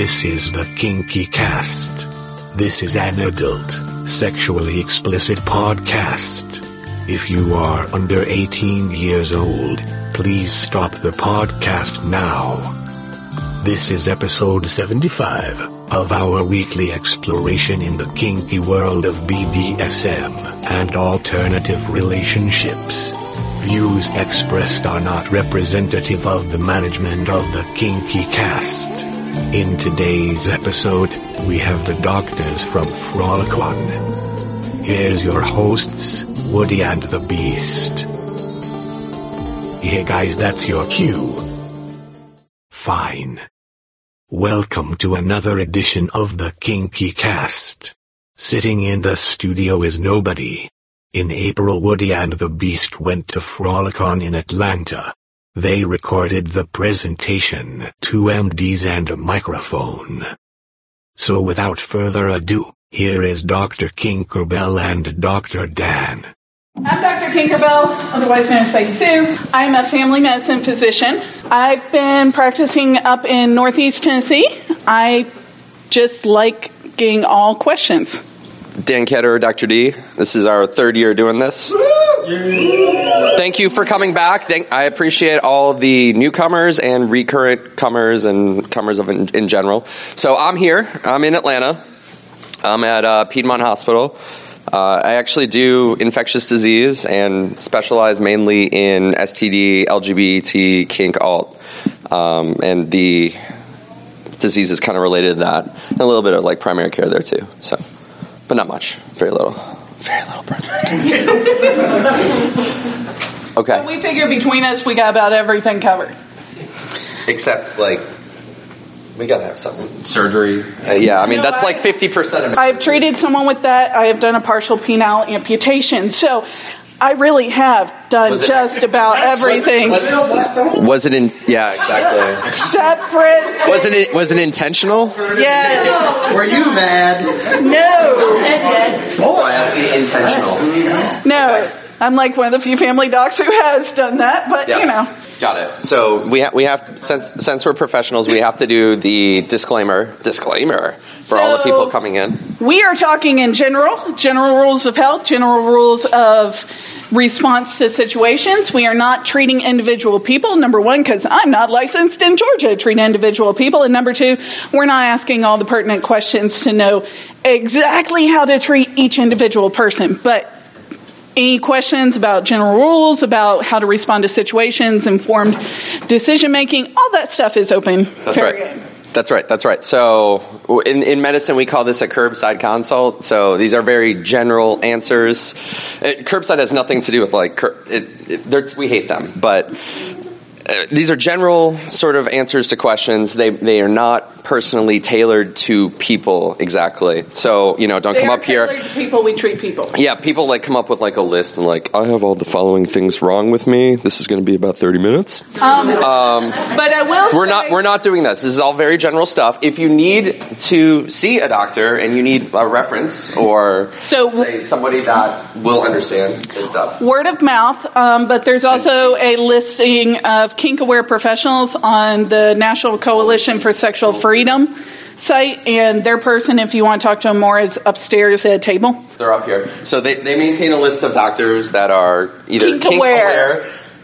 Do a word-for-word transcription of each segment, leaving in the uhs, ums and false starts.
This is the Kinky Cast. This is an adult, sexually explicit podcast. If you are under eighteen years old, please stop the podcast now. This is episode seventy-five of our weekly exploration in the kinky world of B D S M and alternative relationships. Views expressed are not representative of the management of the Kinky Cast. In today's episode, we have the doctors from Frolicon. Here's your hosts, Woody and the Beast. Hey guys, that's your cue. Fine. Welcome to another edition of the Kinky Cast. Sitting in the studio is nobody. In April, Woody and the Beast went to Frolicon in Atlanta. They recorded the presentation, two M Ds and a microphone. So without further ado, here is Doctor Kinkerbell and Doctor Dan. I'm Doctor Kinkerbell, otherwise known as Peggy Sue. I'm a family medicine physician. I've been practicing up in Northeast Tennessee. I just like getting all questions. Dan Ketterer, Doctor D. This is our third year doing this. Thank you for coming back. Thank, I appreciate all the newcomers and recurrent comers and comers of in, in general. So I'm here. I'm in Atlanta. I'm at uh, Piedmont Hospital. Uh, I actually do infectious disease and specialize mainly in S T D, L G B T, kink, alt. Um, and the disease is kind of related to that. And a little bit of like primary care there too. So. But not much. Very little. Very little primary. Okay. So we figure between us we got about everything covered. Except, like, we gotta have something. Surgery. Uh, yeah, I mean, no, that's I, like fifty percent of it. I've treated someone with that. I have done a partial penile amputation. So I really have done just about everything. Was it, was it in? Yeah, exactly. Separate. Was it? Was it intentional? Yes. Were you mad? No. So I asked you intentional. No, okay. I'm like one of the few family docs who has done that, but yes. You know. Got it. So we ha- we have since since we're professionals, we have to do the disclaimer. Disclaimer for so all the people coming in. We are talking in general, general rules of health, general rules of response to situations. We are not treating individual people. Number one, because I'm not licensed in Georgia to treat individual people, and number two, we're not asking all the pertinent questions to know exactly how to treat each individual person, but. Any questions about general rules, about how to respond to situations, informed decision-making, all that stuff is open. That's right. Good. That's right. That's right. So in, in medicine, we call this a curbside consult. So these are very general answers. It, curbside has nothing to do with, like, cur- it, it, we hate them. But uh, these are general sort of answers to questions. They they are not personally tailored to people exactly. So, you know, don't they come are up here. To people, we treat people. Yeah, people like come up with like a list and like, I have all the following things wrong with me. This is going to be about thirty minutes. Um, um, but I will. We're say, not. We're not doing this. This is all very general stuff. If you need to see a doctor and you need a reference or so, say somebody that will understand this stuff, word of mouth. Um, but there's also a listing of kink-aware professionals on the National Coalition for Sexual Freedom. Freedom site, and their person, if you want to talk to them more, is upstairs at a table. They're up here. So they, they maintain a list of doctors that are either kink, kink aware,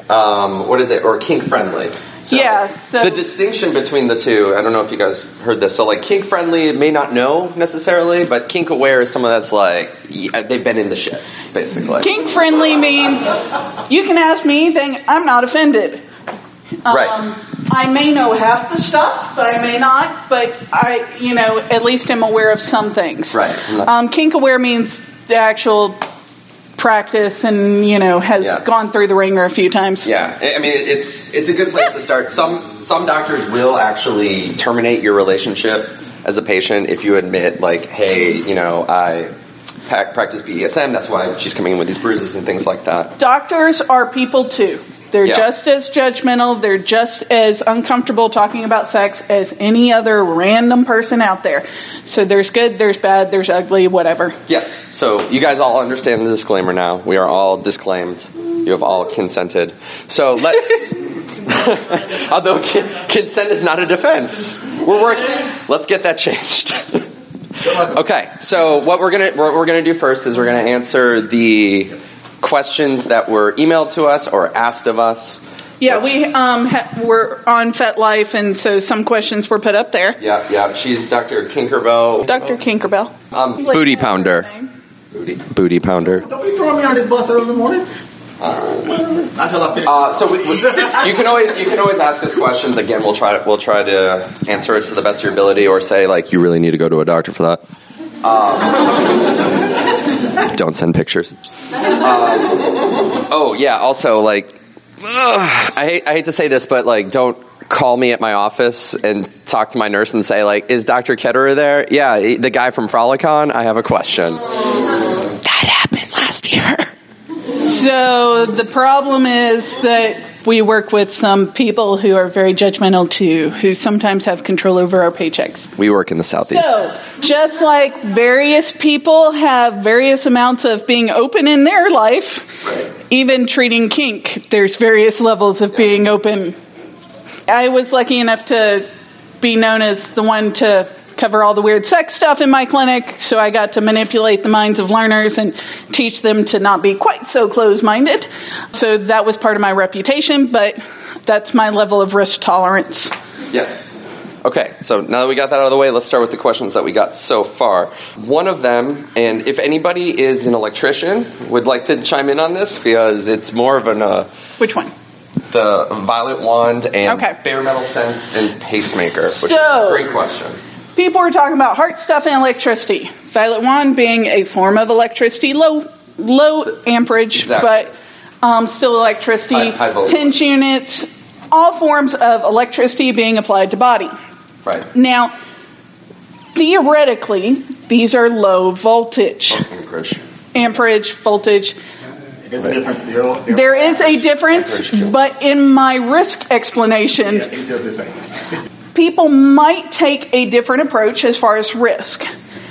um, what is it, or kink friendly. So yeah. So the distinction between the two, I don't know if you guys heard this. So like kink friendly may not know necessarily, but kink aware is someone that's like yeah, they've been in the shit basically. Kink friendly means you can ask me anything. I'm not offended. Um, right. I may know half the stuff, but I may not. But I, you know, at least am aware of some things. Right. Um, kink aware means the actual practice, and you know, has yeah. gone through the ringer a few times. Yeah, I mean, it's it's a good place to start. Some some doctors will actually terminate your relationship as a patient if you admit, like, hey, you know, I practice B D S M. That's why she's coming in with these bruises and things like that. Doctors are people too. They're yeah. just as judgmental. They're just as uncomfortable talking about sex as any other random person out there. So there's good, there's bad, there's ugly, whatever. Yes. So you guys all understand the disclaimer now. We are all disclaimed. You have all consented. So let's... Although consent is not a defense. We're working. Let's get that changed. Okay, so what we're gonna what we're gonna do first is we're gonna answer the questions that were emailed to us or asked of us. Yeah, Let's, we um ha- we're on FetLife, and so some questions were put up there. Yeah, yeah. She's Doctor Kinkerbell. Doctor Kinkerbell. Um, booty pounder. Booty, booty pounder. Don't be throwing me on this bus early in the morning. Uh, Until I finish. Uh, so we, we, you can always you can always ask us questions. Again, we'll try to we'll try to answer it to the best of your ability, or say like you really need to go to a doctor for that. Um, don't send pictures. Um, oh yeah. Also, like, ugh, I hate I hate to say this, but like, don't call me at my office and talk to my nurse and say like, "Is Doctor Ketterer there?" Yeah, the guy from Frolicon. I have a question. That happened last year. So the problem is that we work with some people who are very judgmental too, who sometimes have control over our paychecks. We work in the Southeast. So, just like various people have various amounts of being open in their life, Right. even treating kink, there's various levels of being open. I was lucky enough to be known as the one to cover all the weird sex stuff in my clinic, so I got to manipulate the minds of learners and teach them to not be quite so closed-minded. So that was part of my reputation, but that's my level of risk tolerance. Yes. Okay, so now that we got that out of the way, let's start with the questions that we got so far. One of them, and if anybody is an electrician, would like to chime in on this, because it's more of an... Uh, Which one? The violet wand and Okay. bare metal stents and pacemaker, which So- is a great question. People were talking about heart stuff and electricity. Violet wand being a form of electricity, low low amperage, Exactly. but um, still electricity. High- high voltage. Tinge units, all forms of electricity being applied to body. Right. Now, theoretically, these are low voltage. Amperage. Amperage, voltage. There's a difference. They're, they're There is a difference, Amperage kills. but in my risk explanation, Yeah, they're the same. people might take a different approach as far as risk.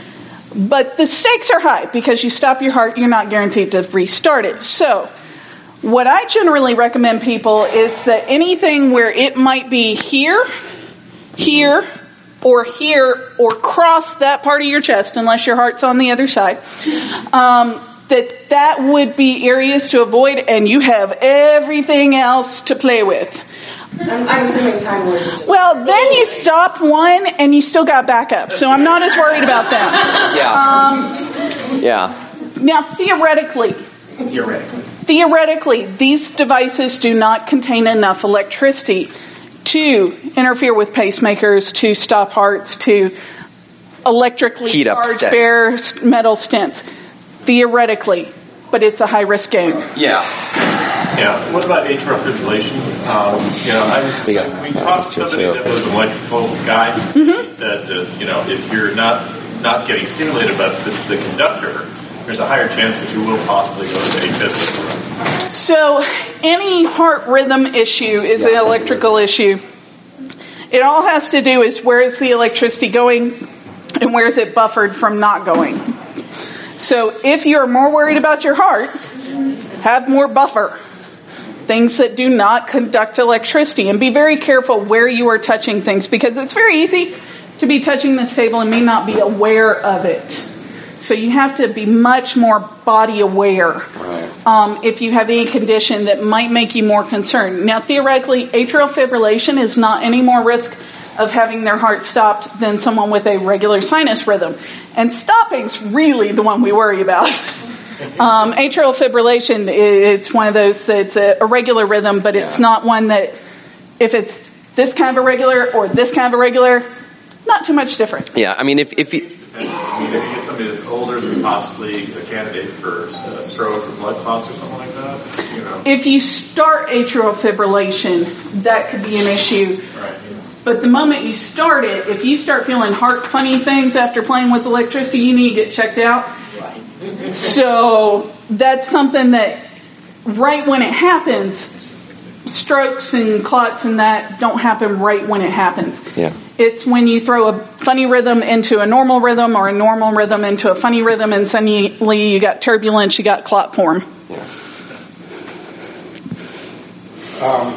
But the stakes are high because you stop your heart, you're not guaranteed to restart it. So, what I generally recommend people is that anything where it might be here, here, or here, or cross that part of your chest, unless your heart's on the other side, um, that that would be areas to avoid, and you have everything else to play with. I'm, I'm assuming time will just... Well, then you stop one and you still got backup, so I'm not as worried about them. Yeah. Um, yeah. now, theoretically, Theoretically. theoretically, these devices do not contain enough electricity to interfere with pacemakers, to stop hearts, to electrically Heat up charge stents. bare s- metal stents. Theoretically, but it's a high-risk game. Yeah. Yeah. What about atrial fibrillation? Um, you know, I We got we that talked to too, somebody too. that was an electrical guy. Mm-hmm. He said, uh, you know, if you're not not getting stimulated by the, the conductor, there's a higher chance that you will possibly go to AFib. So, any heart rhythm issue is an electrical issue. It all has to do is where is the electricity going and where is it buffered from not going. So, if you're more worried about your heart, have more buffer. Things that do not conduct electricity. And be very careful where you are touching things, because it's very easy to be touching this table and me not be aware of it. So you have to be much more body aware Right. um, if you have any condition that might make you more concerned. Now, theoretically, atrial fibrillation is not any more risk of having their heart stopped than someone with a regular sinus rhythm. And stopping's really the one we worry about. Um, atrial fibrillation, it's one of those that's a irregular rhythm, but it's Yeah. not one that, if it's this kind of irregular or this kind of irregular, not too much different. Yeah. I mean, if if you. I mean, if you get somebody that's older that's possibly a candidate for uh, stroke or blood clots or something like that, you know. If you start atrial fibrillation, that could be an issue. Right. But the moment you start it, if you start feeling heart funny things after playing with electricity, you need to get checked out. So that's something that right when it happens, strokes and clots and that don't happen right when it happens. Yeah. It's when you throw a funny rhythm into a normal rhythm or a normal rhythm into a funny rhythm, and suddenly you got turbulence, you got clot form. Yeah. Um,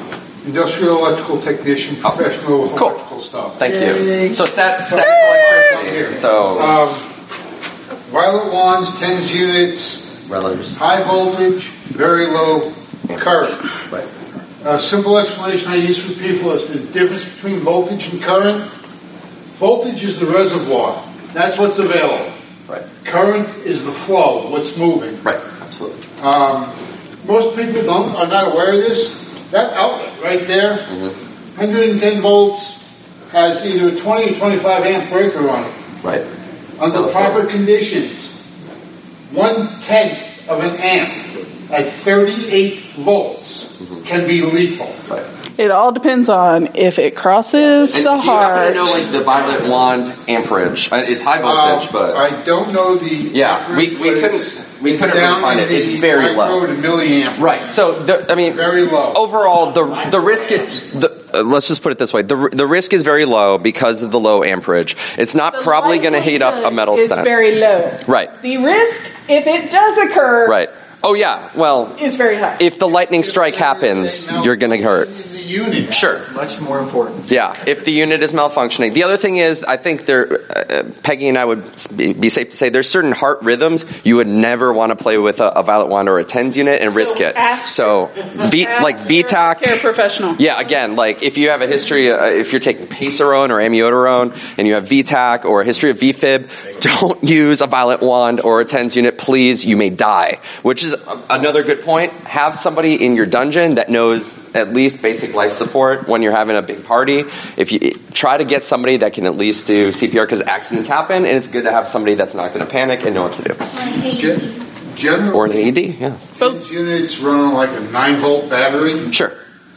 Industrial electrical technician, professional with cool. electrical stuff. Thank Yay. you. So stat, static electricity. So um, violet wands, tens units, relatives. High voltage, very low current. Right. A simple explanation I use for people is the difference between voltage and current. Voltage is the reservoir. That's what's available. Right. Current is the flow, what's moving. Right. Absolutely. Um, most people don't are not aware of this. That outlet right there, mm-hmm. one hundred ten volts, has either a twenty or twenty-five amp breaker on it. Right. Under Okay. proper conditions, one tenth of an amp at thirty-eight volts mm-hmm. can be lethal. Right. It all depends on if it crosses And the do you heart. happen to know like the violet wand amperage? Uh, It's high voltage, Uh, but I don't know the yeah, we, amperage, we but couldn't it's- we it's couldn't down really find in it. It's the very micro low. to milliamp. Right. So the, I mean, Very low. overall, the the risk is, the uh, let's just put it this way: the the risk is very low because of the low amperage. It's not The probably going to heat up a metal is stent. very low. Right. The risk, if it does occur, Right. Oh yeah. Well, is very high. if the lightning strike happens, you're going to hurt. The unit. Sure. Much more important. Yeah, if the unit is malfunctioning. The other thing is, I think there, uh, Peggy and I would be, be safe to say there's certain heart rhythms you would never want to play with a, a violet wand or a tens unit and risk it. ask- So, v, Ask like your V TAC. care professional. Yeah, again, like if you have a history, uh, if you're taking Pacerone or amiodarone and you have V TAC or a history of V fib, don't use a violet wand or a tens unit, please. You may die. Which is another good point. Have somebody in your dungeon that knows at least basic life support when you're having a big party. If you try to get somebody that can at least do C P R because accidents happen, and it's good to have somebody that's not going to panic and know what to do. Gen- generally, Or an A E D, yeah. tens units run on like a nine volt battery. Sure.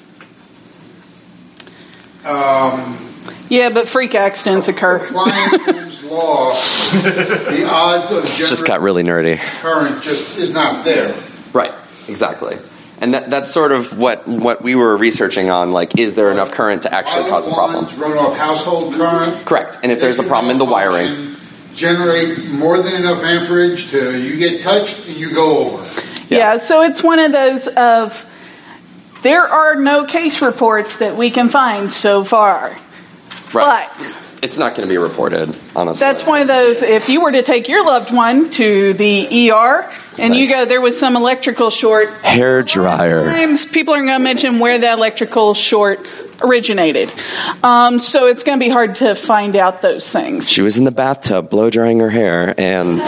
Um, Yeah, but freak accidents occur. applying Ohm's law, the odds of It's just got really nerdy. current just is not there. Right, exactly. And that, that's sort of what, what we were researching on, like, is there enough current to actually cause a problem? Wands run off household current. Correct. And if there's a They problem in the can wiring. malfunction, generate more than enough amperage to you get touched and you go over. Yeah. Yeah, so it's one of those of there are no case reports that we can find so far. Right. But It's not going to be reported, honestly. that's one of those, if you were to take your loved one to the E R and you go, there was some electrical short, Hair dryer. sometimes people are going to mention where that electrical short originated. Um, so it's going to be hard to find out those things. She was in the bathtub blow drying her hair, and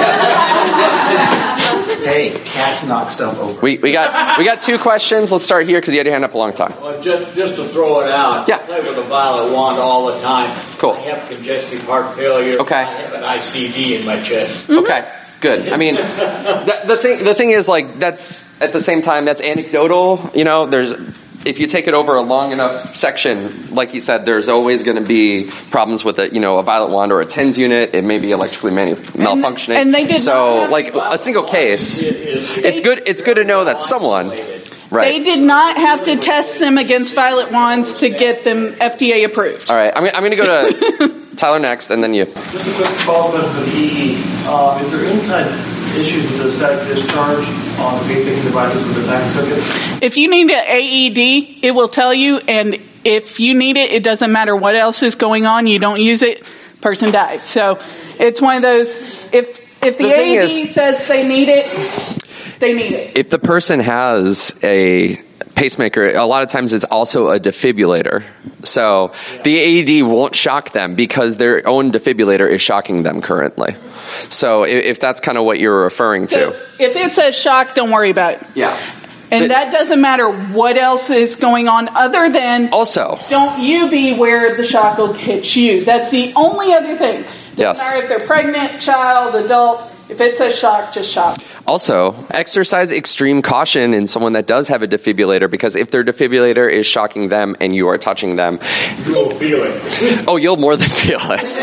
Hey, cats knock stuff over. we, we got we got two questions. Let's start here because you had your hand up a long time. Well, just, just to throw it out, Yeah. I play with a violet wand all the time. Cool. I have congestive heart failure. Okay. I have an I C D in my chest. Okay, good. I mean, the, the thing the thing is, like, that's at the same time that's anecdotal. You know, there's if you take it over a long enough section, like you said, there's always going to be problems with a you know a violet wand or a tens unit. It may be electrically manu- malfunctioning. and they did so not have- like a single case. It's good. It's good to know that someone. They Right. did not have to test them against violet wands to get them F D A approved. All right. I'm, I'm going to go to Tyler next, and then you. Just a quick follow-up question with E E. Uh, is there any kind of issues with the static discharge on vaping devices with the timing circuits? If you need an A E D, it will tell you, and if you need it, it doesn't matter what else is going on. You don't use it, person dies. So it's one of those. If if the, The thing A E D is- says they need it, they need it. If the person has a pacemaker, a lot of times it's also a defibrillator. So the A E D won't shock them because their own defibrillator is shocking them currently. So if, if that's kind of what you're referring So to. if it says shock, don't worry about it. Yeah. And that doesn't matter what else is going on other than Also, don't you be where the shock will hit you. That's the only other thing. Doesn't Yes. matter if they're pregnant, child, adult. If it says shock, just shock. Also, exercise extreme caution in someone that does have a defibrillator, because if their defibrillator is shocking them and you are touching them, You'll feel it. oh, you'll more than feel it.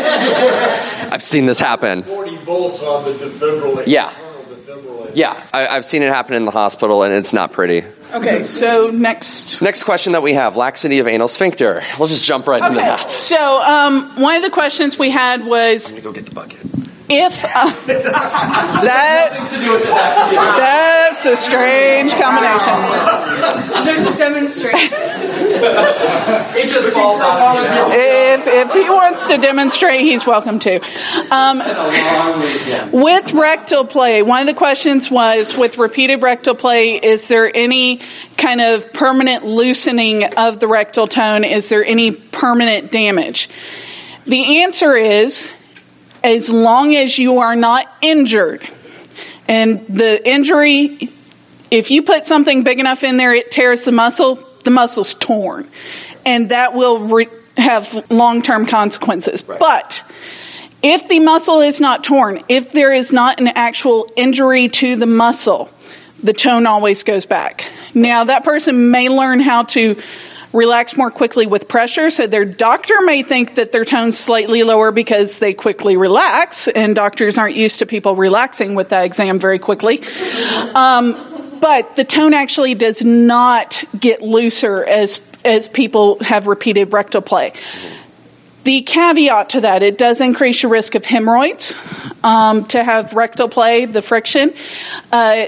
I've seen this happen. forty volts on the defibrillator. Yeah. internal defibrillator. Yeah, I, I've seen it happen in the hospital, and it's not pretty. Okay, so next. Next question that we have, laxity of anal sphincter. We'll just jump right into Okay, that. so um, one of the questions we had was I'm going to go get the bucket. if uh, that that's That's a strange combination. There's a demonstration. It just falls out. If, if he wants to demonstrate, he's welcome to. Um, with rectal play, one of the questions was, with repeated rectal play, is there any kind of permanent loosening of the rectal tone? Is there any permanent damage? The answer is, as long as you are not injured. And the injury, if you put something big enough in there, it tears the muscle, the muscle's torn. And that will re- have long-term consequences. Right. But if the muscle is not torn, if there is not an actual injury to the muscle, the tone always goes back. Now, that person may learn how to relax more quickly with pressure, so their doctor may think that their tone's slightly lower because they quickly relax, and doctors aren't used to people relaxing with that exam very quickly. Um, but the tone actually does not get looser as as people have repeated rectal play. The caveat to that, it does increase your risk of hemorrhoids um, to have rectal play, the friction. Uh,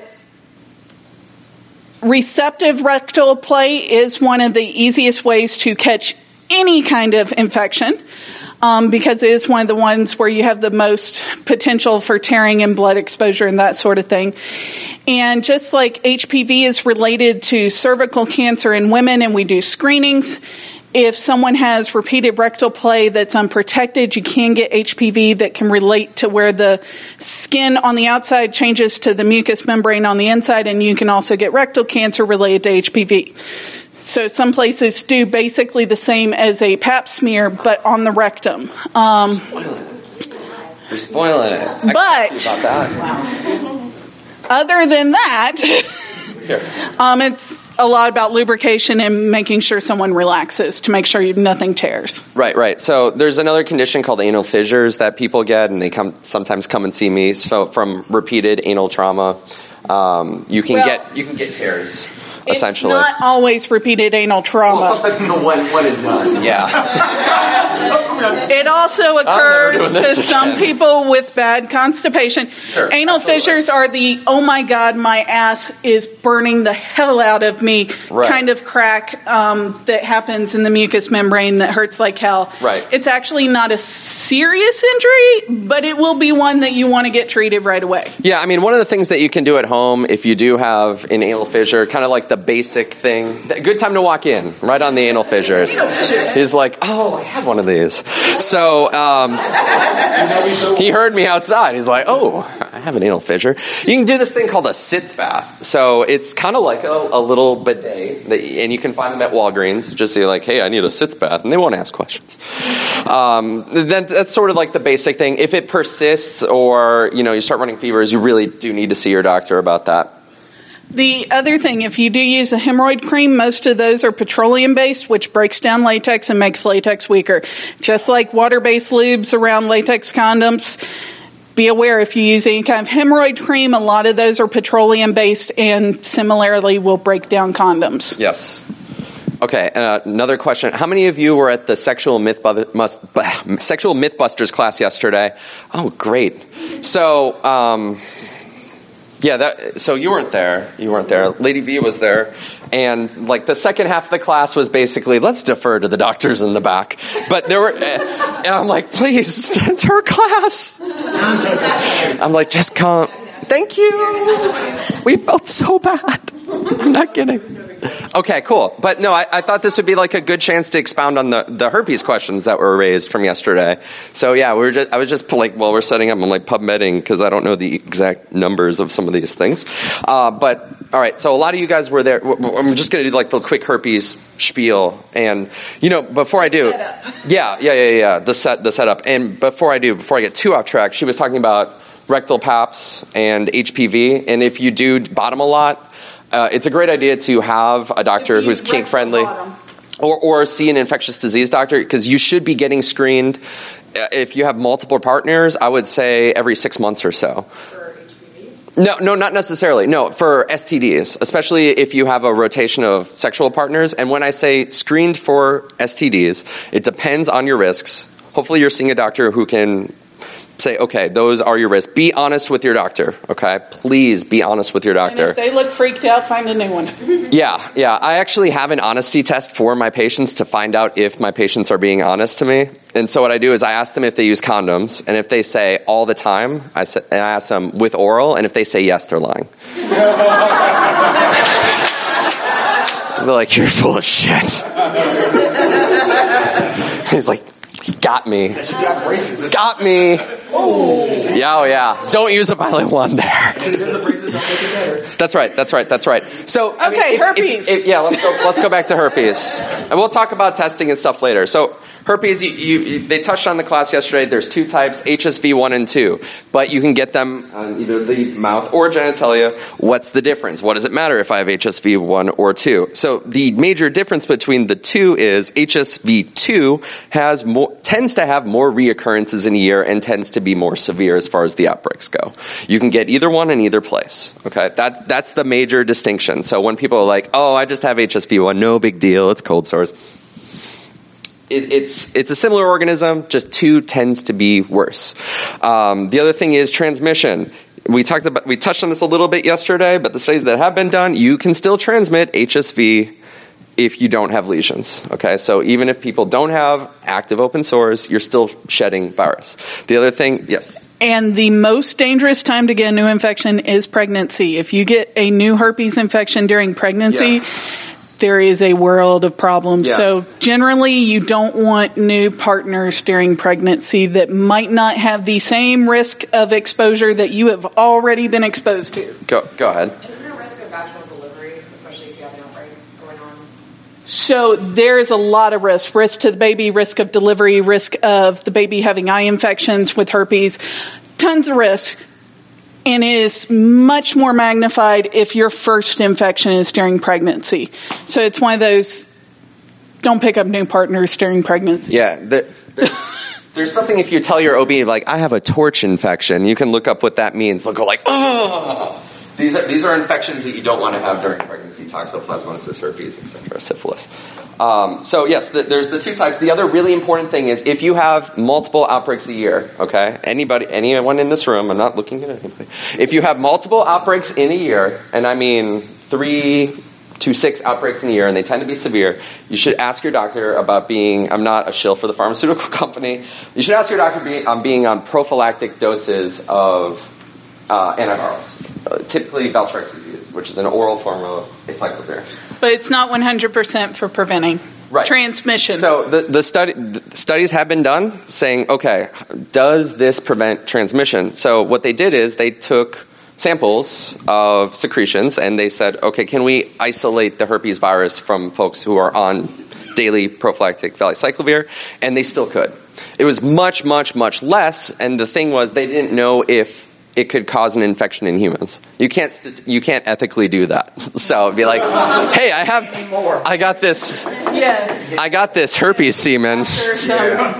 Receptive rectal play is one of the easiest ways to catch any kind of infection um, because it is one of the ones where you have the most potential for tearing and blood exposure and that sort of thing. And just like H P V is related to cervical cancer in women and we do screenings, if someone has repeated rectal play that's unprotected, you can get H P V that can relate to where the skin on the outside changes to the mucous membrane on the inside, and you can also get rectal cancer related to H P V. So some places do basically the same as a pap smear, but on the rectum. Um, You're spoiling it. I but about that. Other than that... Um, it's a lot about lubrication and making sure someone relaxes to make sure you, nothing tears. Right, right. So there's another condition called anal fissures that people get, and they come sometimes come and see me. So from repeated anal trauma, um, you can well, get you can get tears. Essentially, it's not always repeated anal trauma. Well, sometimes the one one and done. Yeah. It also occurs to some again. people with bad constipation. Sure, Anal absolutely. fissures are the, oh my God, my ass is burning the hell out of me right. kind of crack um, that happens in the mucous membrane that hurts like hell. Right. It's actually not a serious injury, but it will be one that you want to get treated right away. Yeah, I mean, one of the things that you can do at home if you do have an anal fissure, kind of like the basic thing, good time to walk in, right on the anal fissures. He's like, oh, I have one of these. So um, he heard me outside. He's like, oh, I have an anal fissure. You can do this thing called a sitz bath. So it's kind of like a, a little bidet, that, and you can find them at Walgreens. Just say like, hey, I need a sitz bath, and they won't ask questions. Um, then that's sort of like the basic thing. If it persists or you know you start running fevers, you really do need to see your doctor about that. The other thing, if you do use a hemorrhoid cream, most of those are petroleum-based, which breaks down latex and makes latex weaker. Just like water-based lubes around latex condoms, be aware if you use any kind of hemorrhoid cream, a lot of those are petroleum-based and similarly will break down condoms. Yes. Okay, uh, another question. How many of you were at the Sexual Myth Bu- must, bah, Sexual Mythbusters class yesterday? Oh, great. So... Um, Yeah, that, so you weren't there. You weren't there. Lady V was there. And, like, the second half of the class was basically, let's defer to the doctors in the back. But there were, and I'm like, please, it's her class. I'm like, just come. Thank you. We felt so bad. I'm not kidding. Okay, cool. But no, I, I thought this would be like a good chance to expound on the, the herpes questions that were raised from yesterday. So yeah, we were just I was just like, while we're setting up, I'm like PubMeding because I don't know the exact numbers of some of these things. Uh, but all right, so a lot of you guys were there. I'm just going to do like the quick herpes spiel, and you know, before I do, yeah, yeah, yeah, yeah, the set, the setup, and before I do, before I get too off track, she was talking about rectal paps and H P V, and if you do bottom a lot. Uh, it's a great idea to have a doctor who's kink friendly, or or see an infectious disease doctor because you should be getting screened. If you have multiple partners, I would say every six months or so. For H P V? No, no, not necessarily. No, for S T Ds, especially if you have a rotation of sexual partners. And when I say screened for S T Ds, it depends on your risks. Hopefully, you're seeing a doctor who can say, okay, those are your risks. Be honest with your doctor, okay? Please be honest with your doctor. And if they look freaked out, find a new one. Yeah, yeah. I actually have an honesty test for my patients to find out if my patients are being honest to me. And so what I do is I ask them if they use condoms, and if they say all the time, I say, and I ask them with oral, and if they say yes, they're lying. They're like, you're full of shit. He's like, he got me. You got braces. Got me. Oh. Yeah, oh yeah. Don't use a violent one there. That's right. That's right. That's right. So okay, I mean, if, herpes. If, if, yeah, let's go. Let's go back to herpes, and we'll talk about testing and stuff later. So herpes, you, you, they touched on the class yesterday. There's two types, H S V one and two, but you can get them on either the mouth or genitalia. What's the difference? What does it matter if I have H S V one or two? So the major difference between the two is H S V two has more, tends to have more reoccurrences in a year and tends to be more severe as far as the outbreaks go. You can get either one in either place. Okay, that's that's the major distinction. So when people are like, "Oh, I just have H S V one, no big deal, it's cold sores." It, it's it's a similar organism, just two tends to be worse. Um, the other thing is transmission. We talked about we touched on this a little bit yesterday, but the studies that have been done, you can still transmit H S V if you don't have lesions. Okay, so even if people don't have active open sores, you're still shedding virus. The other thing, yes. And the most dangerous time to get a new infection is pregnancy. If you get a new herpes infection during pregnancy, yeah. there is a world of problems. Yeah. So generally, you don't want new partners during pregnancy that might not have the same risk of exposure that you have already been exposed to. Go, go ahead. Is there a risk of vaginal delivery, especially if you have an outbreak going on? So there's a lot of risk. Risk to the baby, risk of delivery, risk of the baby having eye infections with herpes. Tons of risk. And it is much more magnified if your first infection is during pregnancy. So it's one of those, don't pick up new partners during pregnancy. Yeah. The, there's, there's something if you tell your O B, like, I have a torch infection, you can look up what that means. They'll go like, oh! These are, these are infections that you don't want to have during pregnancy, toxoplasmosis, herpes, et cetera, syphilis. Um, so yes, the, there's the two types. The other really important thing is if you have multiple outbreaks a year, okay, anybody, anyone in this room, I'm not looking at anybody, if you have multiple outbreaks in a year, and I mean three to six outbreaks in a year, and they tend to be severe, you should ask your doctor about being, I'm not a shill for the pharmaceutical company, you should ask your doctor be, on being on prophylactic doses of uh, antivirals. Uh, typically Valtrex is used, which is an oral form of acyclovir. But it's not one hundred percent for preventing right. transmission. So the, the, study, the studies have been done saying, okay, does this prevent transmission? So what they did is they took samples of secretions and they said, okay, can we isolate the herpes virus from folks who are on daily prophylactic valacyclovir? And they still could. It was much, much, much less, and the thing was they didn't know if it could cause an infection in humans. You can't st- you can't ethically do that. So it'd be like, hey, I have, I got this, yes, I got this herpes semen. After some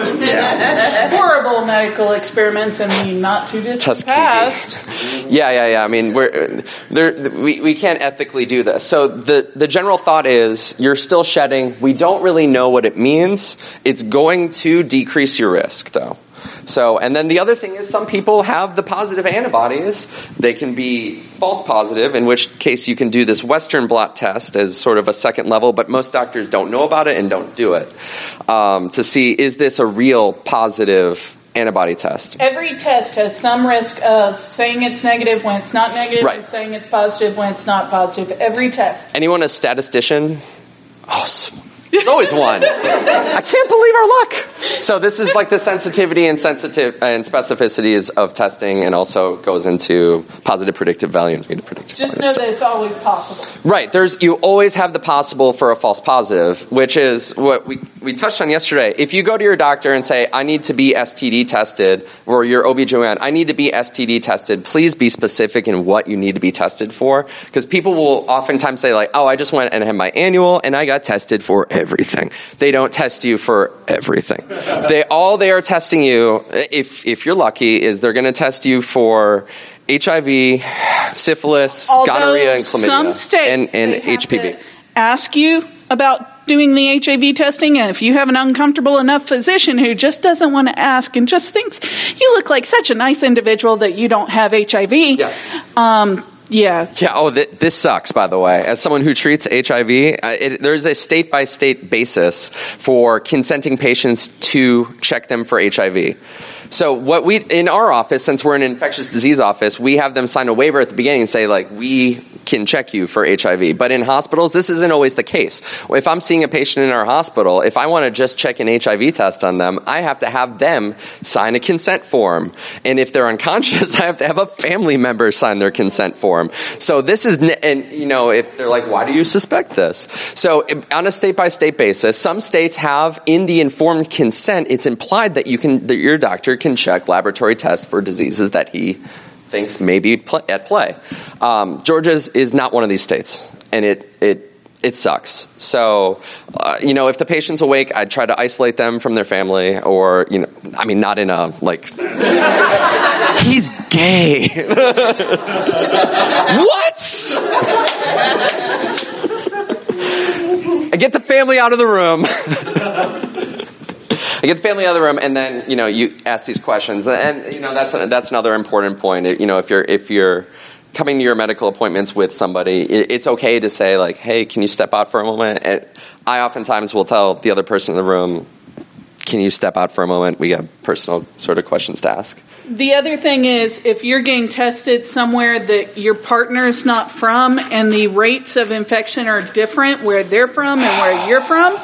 yeah. horrible medical experiments in the not too distant past. Yeah, yeah, yeah. I mean, we're there. We we can't ethically do this. So the the general thought is you're still shedding. We don't really know what it means. It's going to decrease your risk, though. So, and then the other thing is some people have the positive antibodies. They can be false positive, in which case you can do this Western blot test as sort of a second level, but most doctors don't know about it and don't do it um, to see, is this a real positive antibody test? Every test has some risk of saying it's negative when it's not negative right. and saying it's positive when it's not positive. Every test. Anyone a statistician? Oh, there's always one. I can't believe our luck. So this is like the sensitivity and sensitive and specificities of testing, and also goes into positive predictive value and negative predictive Just value. know that it's always possible. Right. There's you always have the possible for a false positive, which is what we, we touched on yesterday. If you go to your doctor and say, I need to be S T D tested, or your O B G Y N, I need to be S T D tested, please be specific in what you need to be tested for. Because people will oftentimes say like, oh, I just went and had my annual and I got tested for everything. They don't test you for everything. They all they are testing you, if if you're lucky, is they're going to test you for H I V, syphilis, Although gonorrhea, and chlamydia, some states and, and they have H P V. to ask you about doing the H I V testing, and if you have an uncomfortable enough physician who just doesn't want to ask and just thinks you look like such a nice individual that you don't have H I V, Yes. um, yeah. Yeah. Oh, th- this sucks. By the way, as someone who treats H I V, uh, it, there's a state-by-state basis for consenting patients to check them for H I V. So what we in our office, since we're an infectious disease office, we have them sign a waiver at the beginning and say, like, we can check you for H I V. But in hospitals, this isn't always the case. If I'm seeing a patient in our hospital, if I want to just check an H I V test on them, I have to have them sign a consent form. And if they're unconscious, I have to have a family member sign their consent form. So this is, and you know, if they're like, why do you suspect this? So on a state-by-state basis, some states have, in the informed consent, it's implied that you can, that your doctor can check laboratory tests for diseases that he thinks may be pl- at play. Um, Georgia's is not one of these states, and it it it sucks. So, uh, you know, if the patient's awake, I'd try to isolate them from their family, or, you know, I mean, not in a, like, he's gay. What? I get the family out of the room. I get the family out of the room, and then, you know, you ask these questions, and you know that's that's another important point. You know, if you're if you're coming to your medical appointments with somebody, it's okay to say, like, hey, can you step out for a moment? And I oftentimes will tell the other person in the room, can you step out for a moment? We got personal sort of questions to ask. The other thing is, if you're getting tested somewhere that your partner's not from, and the rates of infection are different where they're from and where you're from,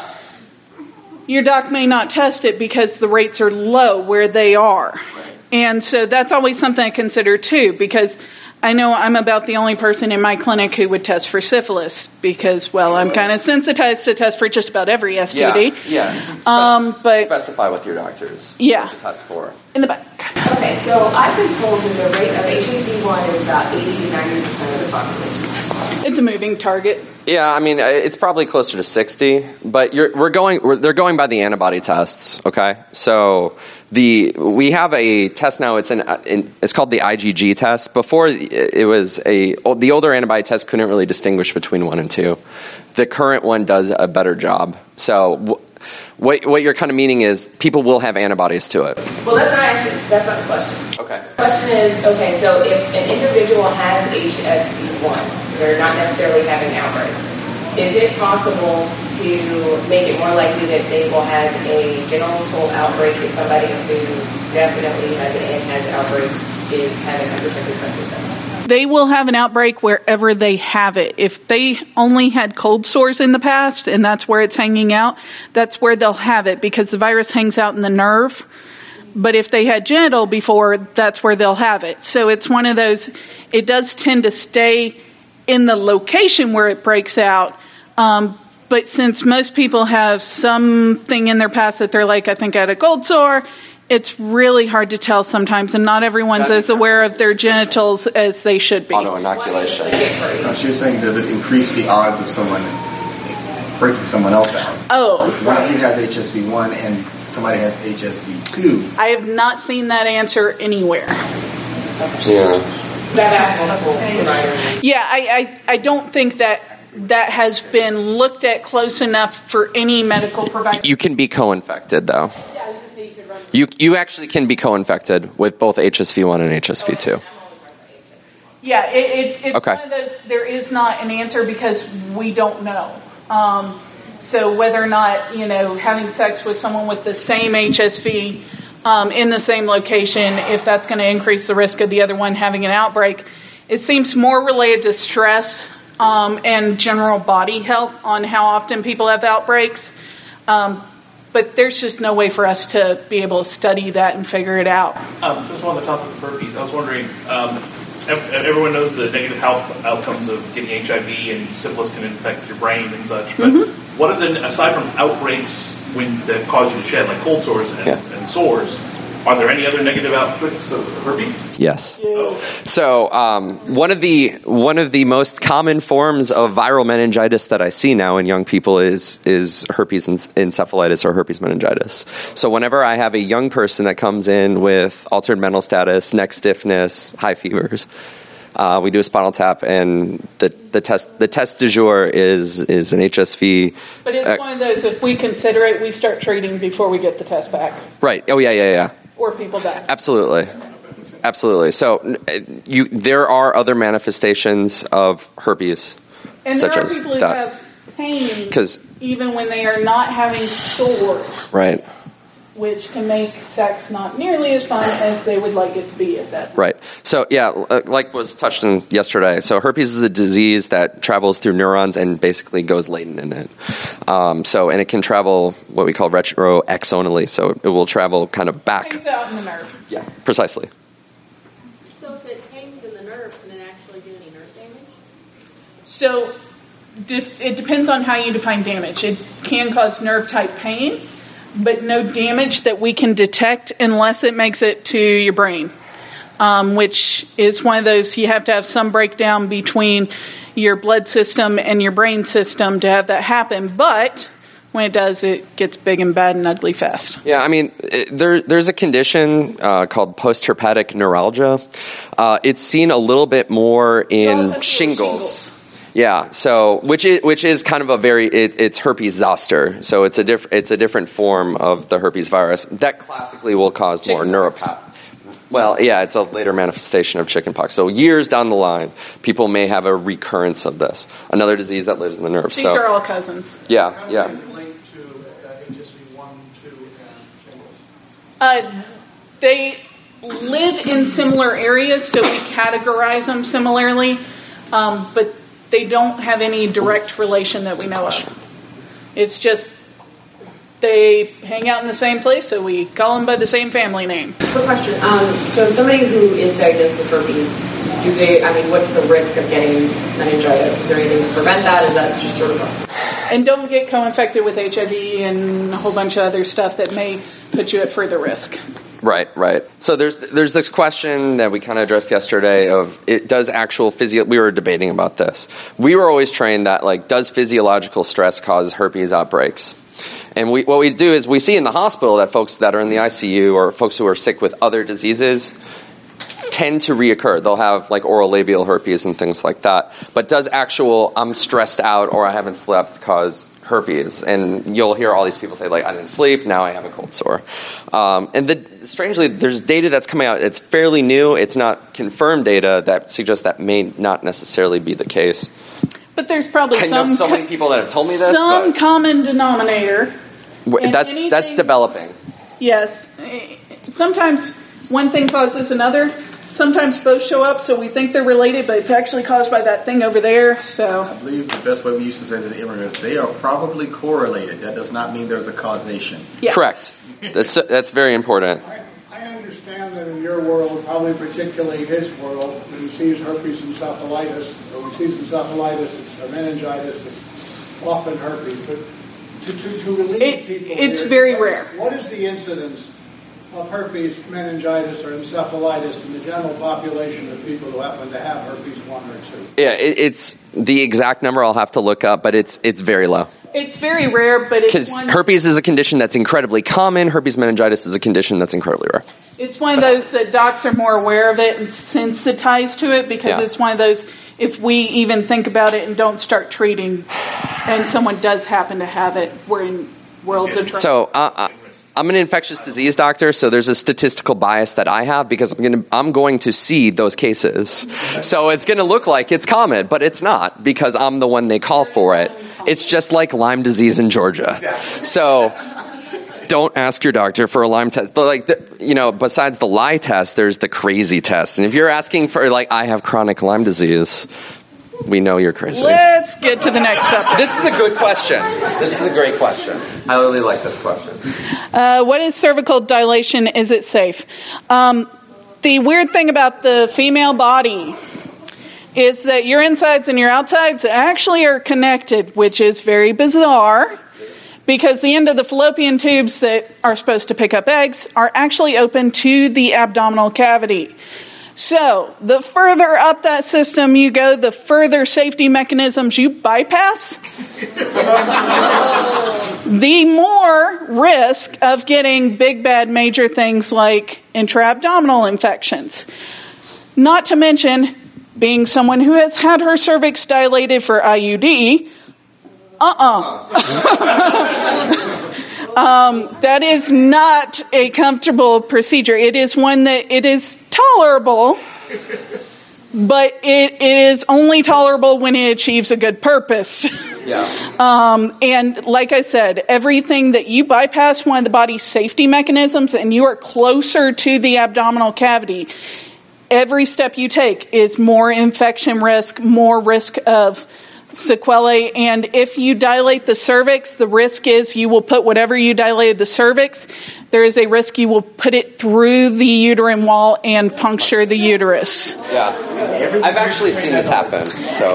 your doc may not test it because the rates are low where they are. And so that's always something I consider too, because I know I'm about the only person in my clinic who would test for syphilis because, well, I'm kind of sensitized to test for just about every S T D. Yeah, yeah. Spec- um, but specify with your doctors. Yeah. What to test for. In the back. Okay, so I've been told that the rate of H S V one is about eighty to ninety percent of the population. It's a moving target. Yeah, I mean, it's probably closer to sixty, but you're, we're going. We're, they're going by the antibody tests. Okay, so the we have a test now. It's an in, it's called the I G G test. Before it was a the older antibody test couldn't really distinguish between one and two. The current one does a better job. So what what you're kind of meaning is people will have antibodies to it. Well, that's not actually that's not the question. Okay. The question is, okay, so if an individual has H S V one, they're not necessarily having outbreaks. Is it possible to make it more likely that they will have a genital outbreak if somebody who definitely has it and has outbreaks is having unprotected sex with them? They will have an outbreak wherever they have it. If they only had cold sores in the past and that's where it's hanging out, that's where they'll have it because the virus hangs out in the nerve. But if they had genital before, that's where they'll have it. So it's one of those, it does tend to stay in the location where it breaks out. Um, but since most people have something in their past that they're like, I think I had a cold sore, it's really hard to tell sometimes, and not everyone's as aware of their genitals as they should be. Auto inoculation. No, she was saying, does it increase the odds of someone breaking someone else out? Oh. One of you has H S V one and somebody has H S V two. I have not seen that answer anywhere. Yeah. Yeah, I, I, I don't think that that has been looked at close enough for any medical provider. You can be co-infected, though. You you actually can be co-infected with both H S V one and H S V two. Yeah, it, it's it's Okay. one of those. There is not an answer because we don't know. Um, so whether or not you know having sex with someone with the same H S V um, in the same location, if that's going to increase the risk of the other one having an outbreak, it seems more related to stress um, and general body health on how often people have outbreaks. Um, But there's just no way for us to be able to study that and figure it out. Um, since we're on the topic of herpes, I was wondering, um, everyone knows the negative health outcomes of getting H I V and syphilis can infect your brain and such, but mm-hmm. what are the, aside from outbreaks when that cause you to shed, like cold sores and, yeah. and sores, are there any other negative outbreaks of herpes? Yes. So um, one of the one of the most common forms of viral meningitis that I see now in young people is is herpes encephalitis or herpes meningitis. So whenever I have a young person that comes in with altered mental status, neck stiffness, high fevers, Uh, we do a spinal tap, and the, the test the test du jour is is an H S V. But it's uh, one of those, if we consider it, we start treating before we get the test back. Right. Oh, yeah, yeah, yeah. Or people die. Absolutely. Absolutely. So you, there are other manifestations of herpes, And such there are as people who that. have pain 'Cause- even when they are not having sores, Right. which can make sex not nearly as fun as they would like it to be at that point. Right. So, yeah, uh, like was touched on yesterday. So herpes is a disease that travels through neurons and basically goes latent in it. Um, so, and it can travel what we call retroaxonally. So it will travel kind of back. Hangs out in the nerve. Yeah, precisely. So if it hangs in the nerve, can it actually do any nerve damage? So def- it depends on how you define damage. It can cause nerve-type pain, but no damage that we can detect unless it makes it to your brain, um, which is one of those, you have to have some breakdown between your blood system and your brain system to have that happen. But when it does, it gets big and bad and ugly fast. Yeah, I mean, it, there, there's a condition uh, called post-herpetic neuralgia. Uh, it's seen a little bit more in shingles. shingles. Yeah, so which is which is kind of a very it, it's herpes zoster, so it's a diff, it's a different form of the herpes virus that classically will cause more neuropath. Well, yeah, it's a later manifestation of chickenpox. So years down the line, people may have a recurrence of this, another disease that lives in the nerve. These so, are all cousins. Yeah, yeah. Linked to uh, H S V one, two, and shingles. Uh, they live in similar areas, so we categorize them similarly, um, but they don't have any direct relation that we know of. It's just they hang out in the same place, so we call them by the same family name. Quick question. Um, so somebody who is diagnosed with herpes, do they, I mean, what's the risk of getting meningitis? Is there anything to prevent that? Is that just sort of a... And don't get co-infected with H I V and a whole bunch of other stuff that may put you at further risk. Right, right. So there's there's this question that we kind of addressed yesterday of it does actual physio. We were debating about this. We were always trained that like does physiological stress cause herpes outbreaks? And we what we do is we see in the hospital that folks that are in the I C U or folks who are sick with other diseases tend to reoccur. They'll have like oral labial herpes and things like that. But does actual I'm stressed out or I haven't slept cause herpes? And you'll hear all these people say like I didn't sleep, now I have a cold sore. Um, and the, strangely, there's data that's coming out. It's fairly new. It's not confirmed data that suggests that may not necessarily be the case. But there's probably I some know so many people that have told me this. some but common denominator. w- that's anything- that's developing. Yes. Sometimes one thing causes another. Sometimes both show up, so we think they're related, but it's actually caused by that thing over there. So I believe the best way we used to say to immigrants, they are probably correlated. That does not mean there's a causation. yeah. Correct. That's that's very important. I, I understand that in your world, probably particularly his world, when he sees herpes encephalitis, or he sees encephalitis, it's or meningitis, it's often herpes. But to, to, to relieve It- people it's here, very what is- rare. What is the incidence of herpes, meningitis, or encephalitis in the general population of people who happen to have herpes one or two? Yeah, it, it's the exact number I'll have to look up, but it's it's very low. It's very rare, but it's Because one, herpes is a condition that's incredibly common. Herpes meningitis is a condition that's incredibly rare. it's one of those that docs are more aware of it and sensitized to it because Yeah. it's one of those, if we even think about it and don't start treating and someone does happen to have it, we're in worlds of trouble. So uh, uh, I'm an infectious disease doctor, so there's a statistical bias that I have because I'm going to I'm going to see those cases. So it's going to look like it's common, but it's not because I'm the one they call for it. It's just like Lyme disease in Georgia. So don't ask your doctor for a Lyme test. But like the, you know, besides the lie test, there's the crazy test. And if you're asking for like I have chronic Lyme disease, we know you're crazy. Let's get to the next subject. This is a good question. This is a great question. I really like this question. Uh, what is cervical dilation? Is it safe? Um, the weird thing about the female body is that your insides and your outsides actually are connected, which is very bizarre because the end of the fallopian tubes that are supposed to pick up eggs are actually open to the abdominal cavity. So, the further up that system you go, the further safety mechanisms you bypass, the more risk of getting big, bad, major things like intra-abdominal infections. Not to mention, being someone who has had her cervix dilated for I U D, uh-uh. um, that is not a comfortable procedure. It is one that it is tolerable, but it, it is only tolerable when it achieves a good purpose. Yeah. Um, and like I said, everything that you bypass one of the body's safety mechanisms and you are closer to the abdominal cavity, every step you take is more infection risk, more risk of sequelae. And if you dilate the cervix, the risk is you will put whatever you dilated the cervix, there is a risk you will put it through the uterine wall and puncture the uterus. Yeah. I've actually seen this happen. So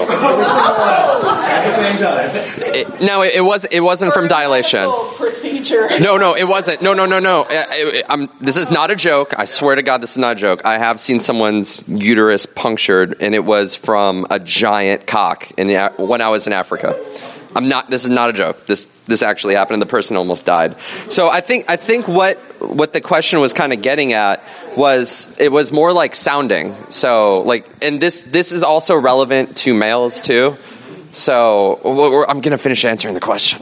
it, no, it, it was it wasn't from dilation. Procedure. No, no, it wasn't. No, no, no, no. It, it, I'm, this is not a joke. I swear to God, this is not a joke. I have seen someone's uterus punctured, and it was from a giant cock in the, when I was in Africa. I'm not. This is not a joke. This this actually happened, and the person almost died. So I think I think what what the question was kind of getting at was it was more like sounding. So like, and this this is also relevant to males too. So we're, I'm going to finish answering the question.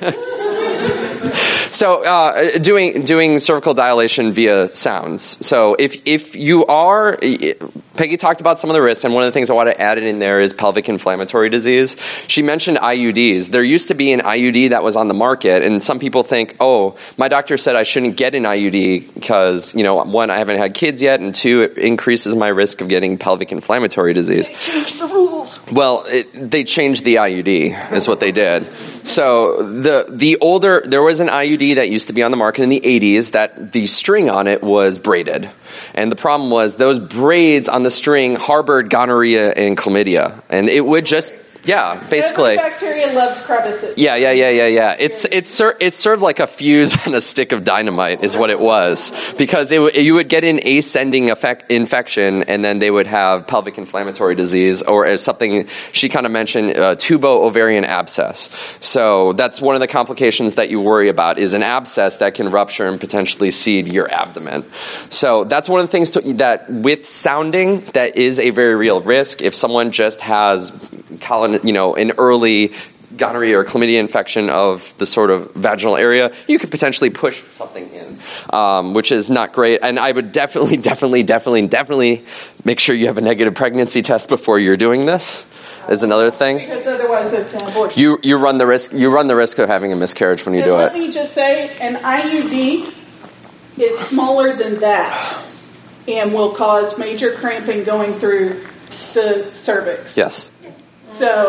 So uh, doing doing cervical dilation via sounds. So if if you are, Peggy talked about some of the risks, and one of the things I want to add in there is pelvic inflammatory disease. She mentioned I U Ds. There used to be an I U D that was on the market, and some people think, oh, my doctor said I shouldn't get an I U D because, you know, one, I haven't had kids yet, and two, it increases my risk of getting pelvic inflammatory disease. They changed the rules. Well, it, they changed the I U D, is what they did. So the the older, there was an I U D that used to be on the market in the eighties that the string on it was braided. And the problem was those braids on the string harbored gonorrhea and chlamydia. And it would just, yeah, basically. Every bacteria loves crevices. Yeah, yeah, yeah, yeah, yeah. It's it's ser- it's sort of like a fuse on a stick of dynamite is what it was, because it w- you would get an ascending effect infection, and then they would have pelvic inflammatory disease, or something she kind of mentioned, uh, tubo-ovarian abscess. So that's one of the complications that you worry about is an abscess that can rupture and potentially seed your abdomen. So that's one of the things to, that with sounding that is a very real risk. If someone just has colon you know, an early gonorrhea or chlamydia infection of the sort of vaginal area, you could potentially push something in, um, which is not great. And I would definitely, definitely, definitely, definitely make sure you have a negative pregnancy test before you're doing this. Is another thing. Because otherwise it's an abortion. You you run the risk you run the risk of having a miscarriage when you and do let it. Let me just say, an I U D is smaller than that and will cause major cramping going through the cervix. Yes. So,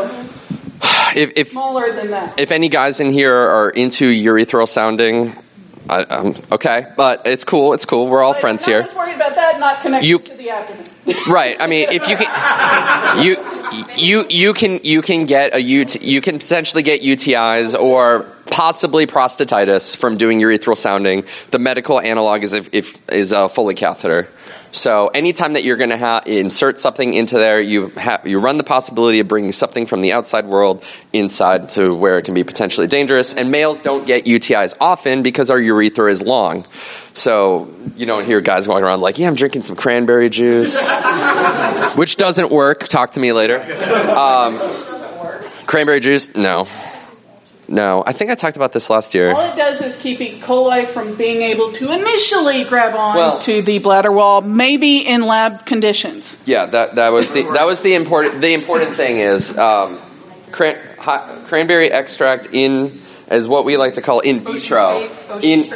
if, if smaller than that. If any guys in here are into urethral sounding, I, um, okay, but it's cool. It's cool. We're all but friends I'm here. Not just worried about that. Not connected you, to the abdomen. Right. I mean, if you can, you you you can you can get a U T, you can potentially get U T Is or possibly prostatitis from doing urethral sounding. The medical analog is if, if is a Foley catheter. So anytime that you're going to ha- insert something into there, you ha- you run the possibility of bringing something from the outside world inside to where it can be potentially dangerous. And males don't get U T Is often because our urethra is long. So you don't hear guys walking around like, yeah, I'm drinking some cranberry juice, which doesn't work. Talk to me later. Um, cranberry juice? No. No, I think I talked about this last year. All it does is keep E. coli from being able to initially grab on well, to the bladder wall, maybe in lab conditions. Yeah, that that was the that was the important the important thing is um, cran- hot, cranberry extract in as what we like to call in vitro. In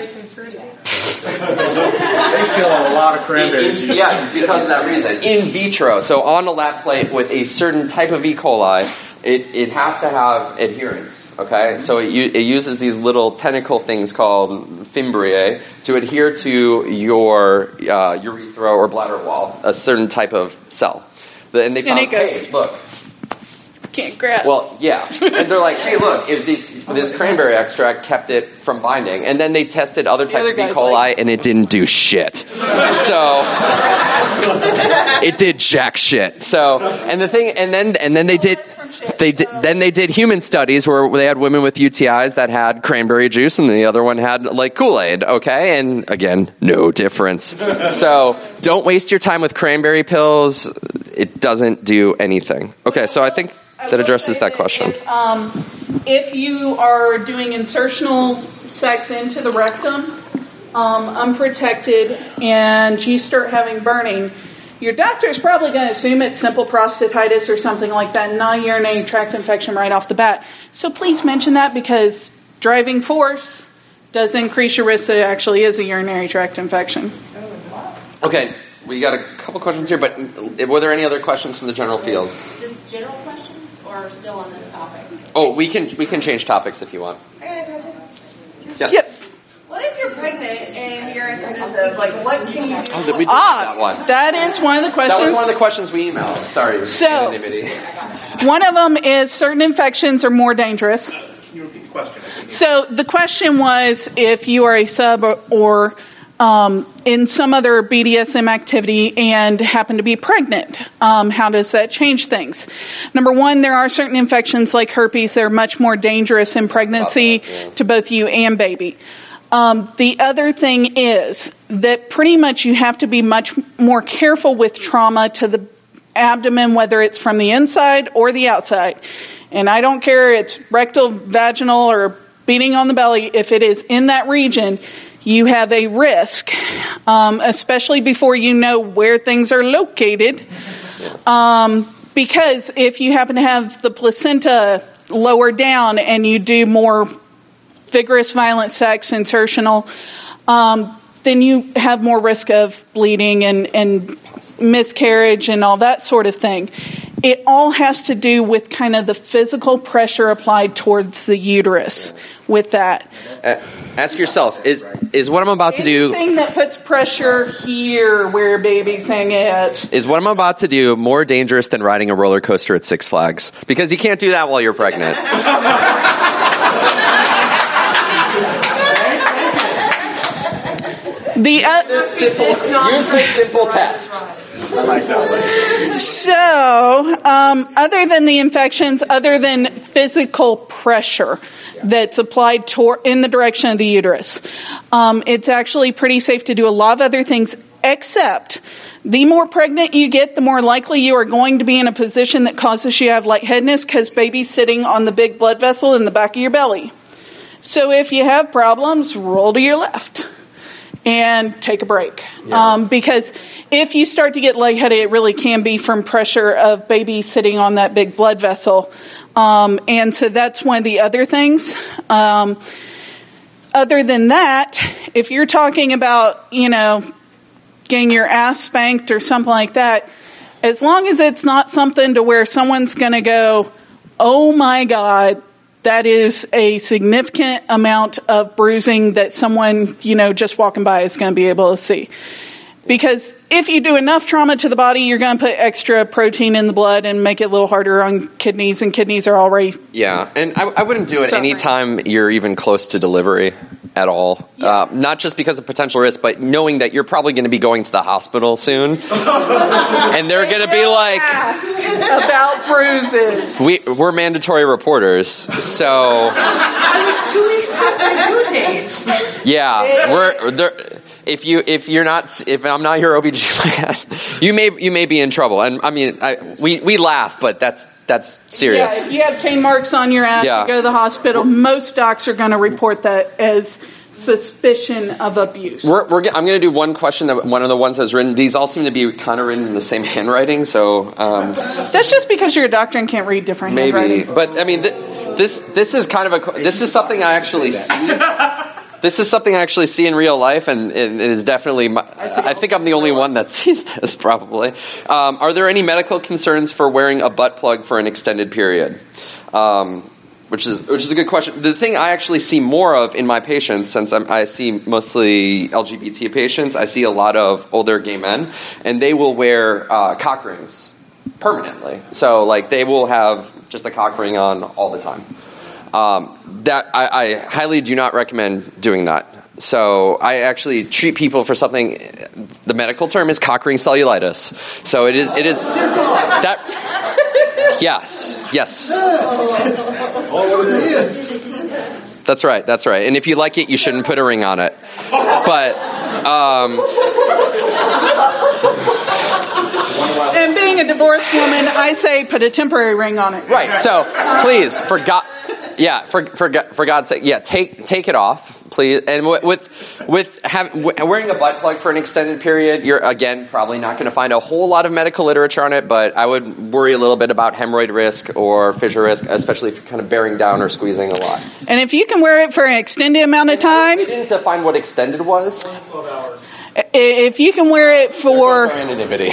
they sell a lot of cranberry in, juice. Yeah, because of that reason. In vitro, so on a lap plate with a certain type of E. coli, it, it has to have adherence, okay? So it, it uses these little tentacle things called fimbriae to adhere to your uh, urethra or bladder wall, a certain type of cell. And they found, and it goes, hey, look. Can't grab. Well, yeah. And they're like, hey, look, if this, this cranberry extract kept it from binding. And then they tested other the types other of E. coli, like, and it didn't do shit. So it did jack shit. So, and the thing, and then and then they did, they did, then they did human studies where they had women with U T Is that had cranberry juice, and the other one had like Kool-Aid. Okay, and again, no difference. So don't waste your time with cranberry pills. it doesn't do anything. Okay, so I think that addresses that question. If, um, if you are doing insertional sex into the rectum, um, unprotected, and you start having burning, your doctor is probably going to assume it's simple prostatitis or something like that, not a urinary tract infection right off the bat. So please mention that, because driving force does increase your risk that it actually is a urinary tract infection. Okay, we got a couple questions here, but were there any other questions from the general field? Just general questions, or still on this topic? Oh, we can we can change topics if you want. I got a question. Yes. Yes. What if you're pregnant and you're submissive? Like, what can you do? Oh, we did Ah, that one. that is one of the questions. That was one of the questions we emailed. Sorry, So- anonymity. One of them is certain infections are more dangerous. Can you repeat the question? So the question was, if you are a sub or, or um, in some other B D S M activity and happen to be pregnant, um, how does that change things? Number one, there are certain infections like herpes that are much more dangerous in pregnancy that, yeah. to both you and baby. Um, the other thing is that pretty much you have to be much more careful with trauma to the abdomen, whether it's from the inside or the outside. And I don't care, it's rectal, vaginal, or beating on the belly. If it is in that region, you have a risk, um, especially before you know where things are located. Um, because if you happen to have the placenta lower down and you do more vigorous, violent sex, insertional, um, then you have more risk of bleeding and, and miscarriage and all that sort of thing. It all has to do with kind of the physical pressure applied towards the uterus with that. Uh, ask yourself, is is what I'm about to do... Anything that puts pressure here where baby's hang at. Is what I'm about to do more dangerous than riding a roller coaster at Six Flags? Because you can't do that while you're pregnant. The uh, Use this simple test. I like that one. So, um, other than the infections, other than physical pressure that's applied tor- in the direction of the uterus, um, it's actually pretty safe to do a lot of other things, except the more pregnant you get, the more likely you are going to be in a position that causes you to have lightheadedness, because baby's sitting on the big blood vessel in the back of your belly. So if you have problems, roll to your left and take a break. Yeah. Um, because if you start to get lightheaded, it really can be from pressure of baby sitting on that big blood vessel. Um, and so that's one of the other things. Um, other than that, if you're talking about, you know, getting your ass spanked or something like that, as long as it's not something to where someone's going to go, oh my God, that is a significant amount of bruising that someone, you know, just walking by is going to be able to see. Because if you do enough trauma to the body, you're going to put extra protein in the blood and make it a little harder on kidneys, and kidneys are already... Yeah, and I, I wouldn't do it suffering. anytime you're even close to delivery at all. Yeah. Uh, not just because of potential risk, but knowing that you're probably going to be going to the hospital soon. And they're going to be like... Ask about bruises. We, we're mandatory reporters, so... I was two weeks past my due date. Yeah, we're... They're, If you if you're not if I'm not your O B G Y N, you may you may be in trouble. And I mean, I, we we laugh, but that's that's serious. Yeah, if you have cane marks on your ass, Yeah. you go to the hospital. Most docs are going to report that as suspicion of abuse. We're, we're I'm going to do one question that one of the ones that's written. These all seem to be kind of written in the same handwriting, so um, That's just because you're a doctor and can't read different maybe. handwriting. But I mean, th- this this is kind of a this is something I actually see. This is something I actually see in real life, and it is definitely. My, I think I'm the only one that sees this, probably. Um, are there any medical concerns for wearing a butt plug for an extended period? Um, which is which is a good question. The thing I actually see more of in my patients, since I'm, I see mostly L G B T patients, I see a lot of older gay men, and they will wear uh, cock rings permanently. So, like, they will have just a cock ring on all the time. Um, that I, I highly do not recommend doing that. So I actually treat people for something. The medical term is cock ring cellulitis. So it is. It is that. Yes. Yes. That's right. That's right. And if you like it, you shouldn't put a ring on it. But. Um, And being a divorced woman, I say put a temporary ring on it. Right. So please, for God, yeah, for for God- for God's sake, yeah, take take it off, please. And with with, with have, wearing a butt plug for an extended period, you're again probably not going to find a whole lot of medical literature on it. But I would worry a little bit about hemorrhoid risk or fissure risk, especially if you're kind of bearing down or squeezing a lot. And if you can wear it for an extended amount of time, We didn't define what extended was. if you can wear it for Our anonymity.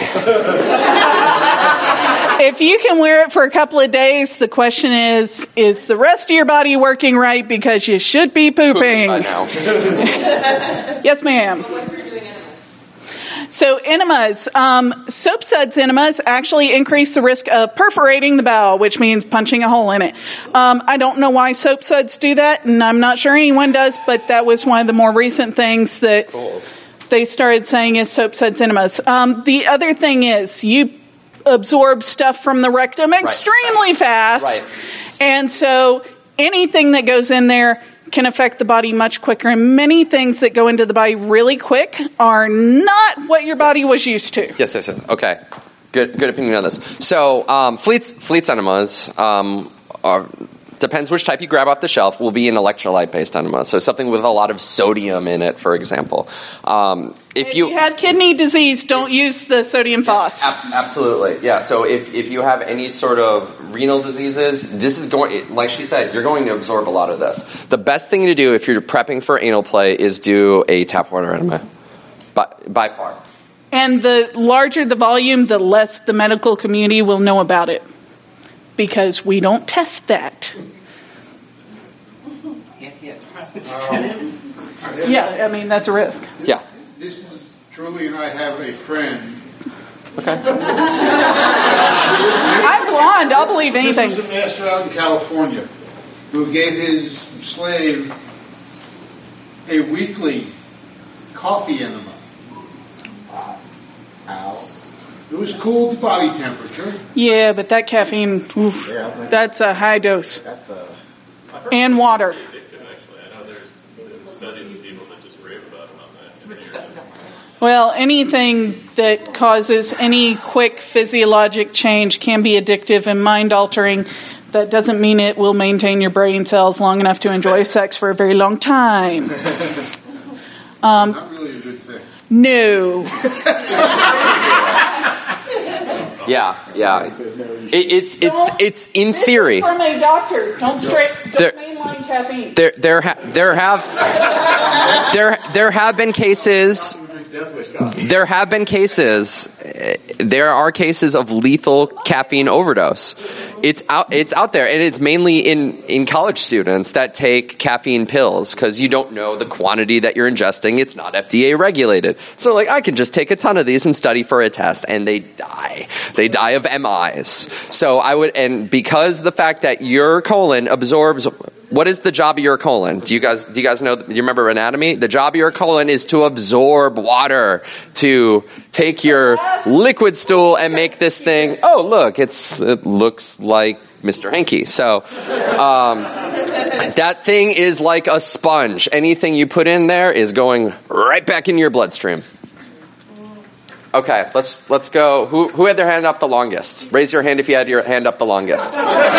if you can wear it for a couple of days, the question is: is the rest of your body working right? Because you should be pooping. I know. Yes, ma'am. So enemas, um, soap suds enemas actually increase the risk of perforating the bowel, which means punching a hole in it. Um, I don't know why soap suds do that, and I'm not sure anyone does, but that was one of the more recent things that Cool. they started saying is soap suds enemas. Um, the other thing is you absorb stuff from the rectum extremely fast, Right. and so anything that goes in there can affect the body much quicker, and many things that go into the body really quick are not what your body was used to. Yes, yes, yes. Okay. Good good opinion on this. So, um, Fleet's, Fleet's enemas um, are, depends which type you grab off the shelf, will be an electrolyte-based enema. So something with a lot of sodium in it, for example. Um, if, If you, you have kidney disease, don't use the sodium phos. Ab- absolutely, yeah. So if, if you have any sort of renal diseases, this is going, like she said, you're going to absorb a lot of this. The best thing to do if you're prepping for anal play is do a tap water enema, by, by far. And the larger the volume, the less the medical community will know about it, because we don't test that. Yeah, I mean, that's a risk. Yeah. This is, Truly and I have a friend. Okay. I'm blonde. I'll believe anything. This is a master out in California who gave his slave a weekly coffee enema. Ow. It was cooled to body temperature. Yeah, but that caffeine, oof, Yeah. that's a high dose. That's a. And water. Well, anything that causes any quick physiologic change can be addictive and mind-altering. That doesn't mean it will maintain your brain cells long enough to enjoy sex for a very long time. Um, Not really a good thing. No. Yeah, yeah. It, it's it's it's in theory. From a doctor. Don't straight. Don't There- mainline caffeine. There there ha- there have there there have been cases. There have been cases. uh, There are cases of lethal caffeine overdose. It's out. It's out there, and it's mainly in, in college students that take caffeine pills because you don't know the quantity that you're ingesting. It's not F D A regulated. So, like, I can just take a ton of these and study for a test, and they die. They die of M Is. So I would, and because the fact that your colon absorbs. What is the job of your colon? Do you guys do you guys know? Do you remember anatomy? The job of your colon is to absorb water, to take your liquid stool and make this thing. Oh, look, it's it looks like Mister Hanky. So um, that thing is like a sponge. Anything you put in there is going right back into your bloodstream. Okay, let's let's go. Who who had their hand up the longest? Raise your hand if you had your hand up the longest.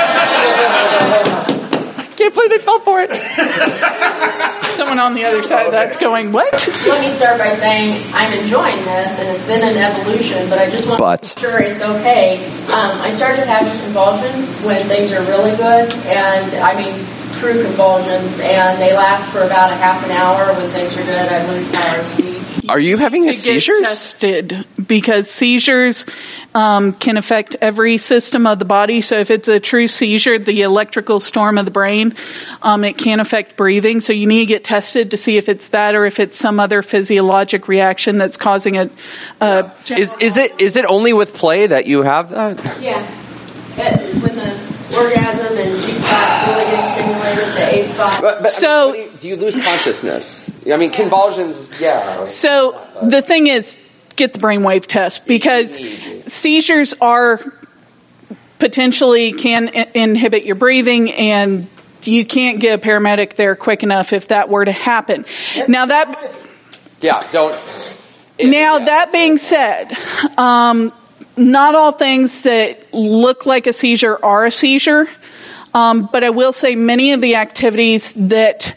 Can't believe they fell for it. Someone on the other side of that's going, what? Let me start by saying I'm enjoying this, and it's been an evolution, but I just want But. to make sure it's okay. Um, I started having convulsions when things are really good, and I mean true convulsions, and they last for about a half an hour. When things are good, I lose power of speech. Are you having a To get seizures? tested, because seizures um, can affect every system of the body. So if it's a true seizure, the electrical storm of the brain, um, it can affect breathing. So you need to get tested to see if it's that or if it's some other physiologic reaction that's causing a. a Is is it is it only with play that you have that? Yeah, it, when the orgasm and G spots really get stimulated, the A spot. But, but, So- I mean, do you lose consciousness? I mean, convulsions. Yeah. So the thing is, get the brainwave test, because seizures are potentially can i- inhibit your breathing, and you can't get a paramedic there quick enough if that were to happen. Now that Yeah. Don't. now that being said, um, not all things that look like a seizure are a seizure, um, but I will say many of the activities that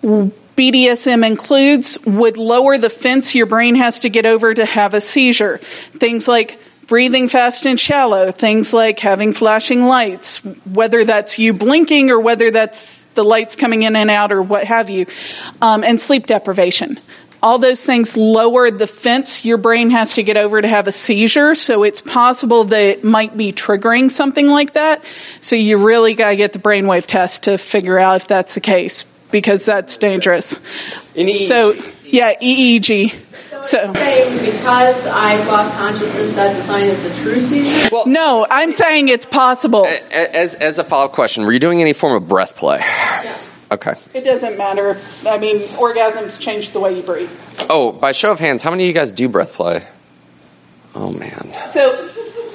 B D S M includes would lower the fence your brain has to get over to have a seizure. Things like breathing fast and shallow, things like having flashing lights, whether that's you blinking or whether that's the lights coming in and out or what have you, um, and sleep deprivation. All those things lower the fence your brain has to get over to have a seizure, so it's possible that it might be triggering something like that. So you really got to get the brainwave test to figure out if that's the case, because that's dangerous. In E E G. So, yeah, E E G. So, saying because I've lost consciousness, that's a sign it's a true seizure? Well, no, I'm saying it's possible. As as a follow-up question, were you doing any form of breath play? Yeah. Okay. It doesn't matter. I mean, orgasms change the way you breathe. Oh, by show of hands, how many of you guys do breath play? Oh, man. So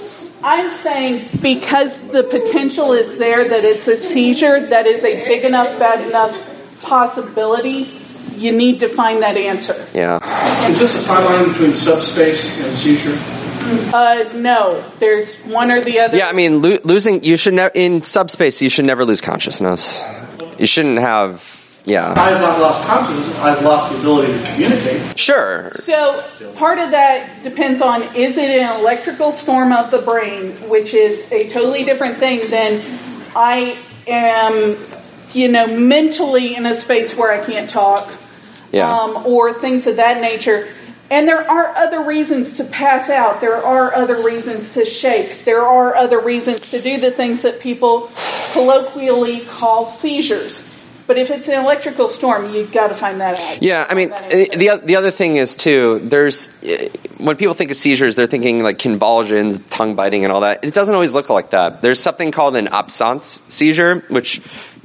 I'm saying because the potential is there that it's a seizure, that is a big enough, bad enough possibility, you need to find that answer. Yeah. Is this a fine line between subspace and seizure? Uh, no. There's one or the other. Yeah, I mean, lo- losing, you should never, in subspace, you should never lose consciousness. You shouldn't have, yeah. I have not lost consciousness. I've lost the ability to communicate. Sure. So part of that depends on, is it an electrical storm of the brain, which is a totally different thing than I am, you know, mentally in a space where I can't talk, yeah. um, or things of that nature. And there are other reasons to pass out. There are other reasons to shake. There are other reasons to do the things that people colloquially call seizures. But if it's an electrical storm, you've got to find that out. Yeah, I mean, the the other thing is, too, there's, when people think of seizures, they're thinking like convulsions, tongue biting and all that. It doesn't always look like that. There's something called an absence seizure, which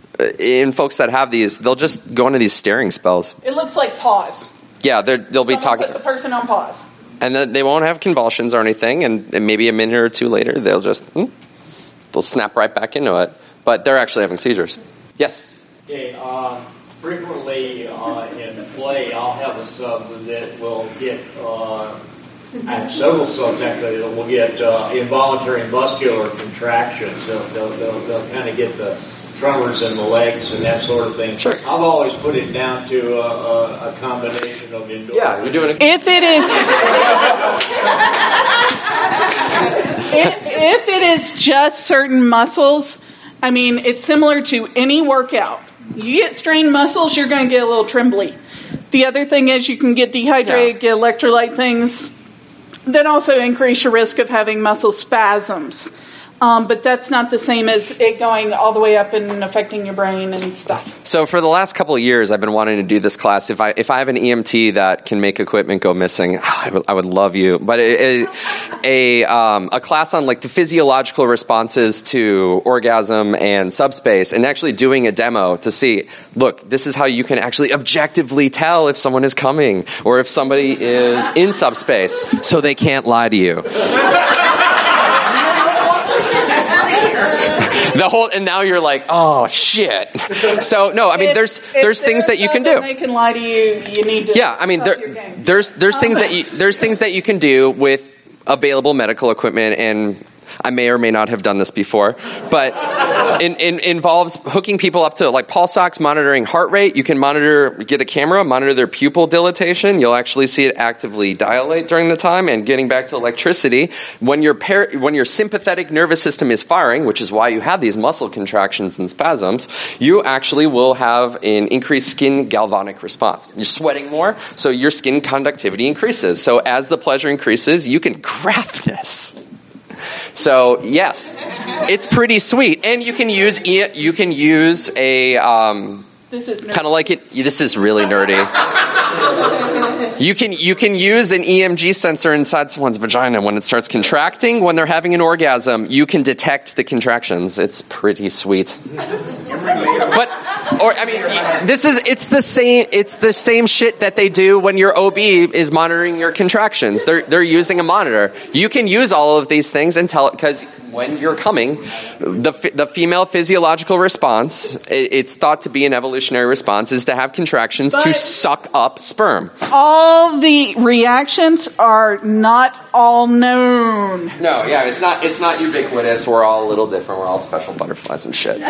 in folks that have these, they'll just go into these staring spells. It looks like pause. Yeah, they'll be Someone talking. Put the person on pause. And then they won't have convulsions or anything, and, and maybe a minute or two later, they'll just, hmm, they'll snap right back into it. But they're actually having seizures. Yes? Okay, uh, frequently uh, in play, I'll have a sub that will get, uh, I have several subs actually that will get uh, involuntary muscular contractions. They'll, they'll, they'll, they'll kind of get the tremors in the legs and that sort of thing. Sure. I've always put it down to a, a, a combination of indoor. Yeah, you're doing it. If it is, if, if it is just certain muscles, I mean, it's similar to any workout. You get strained muscles, you're going to get a little trembly. The other thing is you can get dehydrated, yeah. get electrolyte things that also increase your risk of having muscle spasms. Um, but that's not the same as it going all the way up and affecting your brain and stuff. So for the last couple of years, I've been wanting to do this class. If I if I have an E M T that can make equipment go missing, I would, I would love you. But it, it, a um, a class on like the physiological responses to orgasm and subspace, and actually doing a demo to see, look, this is how you can actually objectively tell if someone is coming or if somebody is in subspace, so they can't lie to you. The whole, and now you're like, oh shit. So no, I mean, if, there's if there's things that you can do. They can lie to you. You need to. Yeah, I mean, there, there's there's things that you there's things that you can do with available medical equipment, and I may or may not have done this before, but it, it involves hooking people up to like pulse ox, monitoring heart rate. You can monitor, get a camera, monitor their pupil dilatation. You'll actually see it actively dilate during the time. And getting back to electricity, when your par- when your sympathetic nervous system is firing, which is why you have these muscle contractions and spasms, you actually will have an increased skin galvanic response. You're sweating more, so your skin conductivity increases. So as the pleasure increases, you can graph this. So yes, it's pretty sweet, and you can use you can use a um, kind of like it. This is really nerdy. You can you can use an E M G sensor inside someone's vagina when it starts contracting. When they're having an orgasm, you can detect the contractions. It's pretty sweet. But or I mean, this is it's the same it's the same shit that they do when your O B is monitoring your contractions. They're they're using a monitor. You can use all of these things and tell it because when you're coming, the the female physiological response, it's thought to be an evolutionary response, is to have contractions But- to suck up sperm. All the reactions are not all known. No, yeah, it's not it's not ubiquitous. We're all a little different. We're all special butterflies and shit.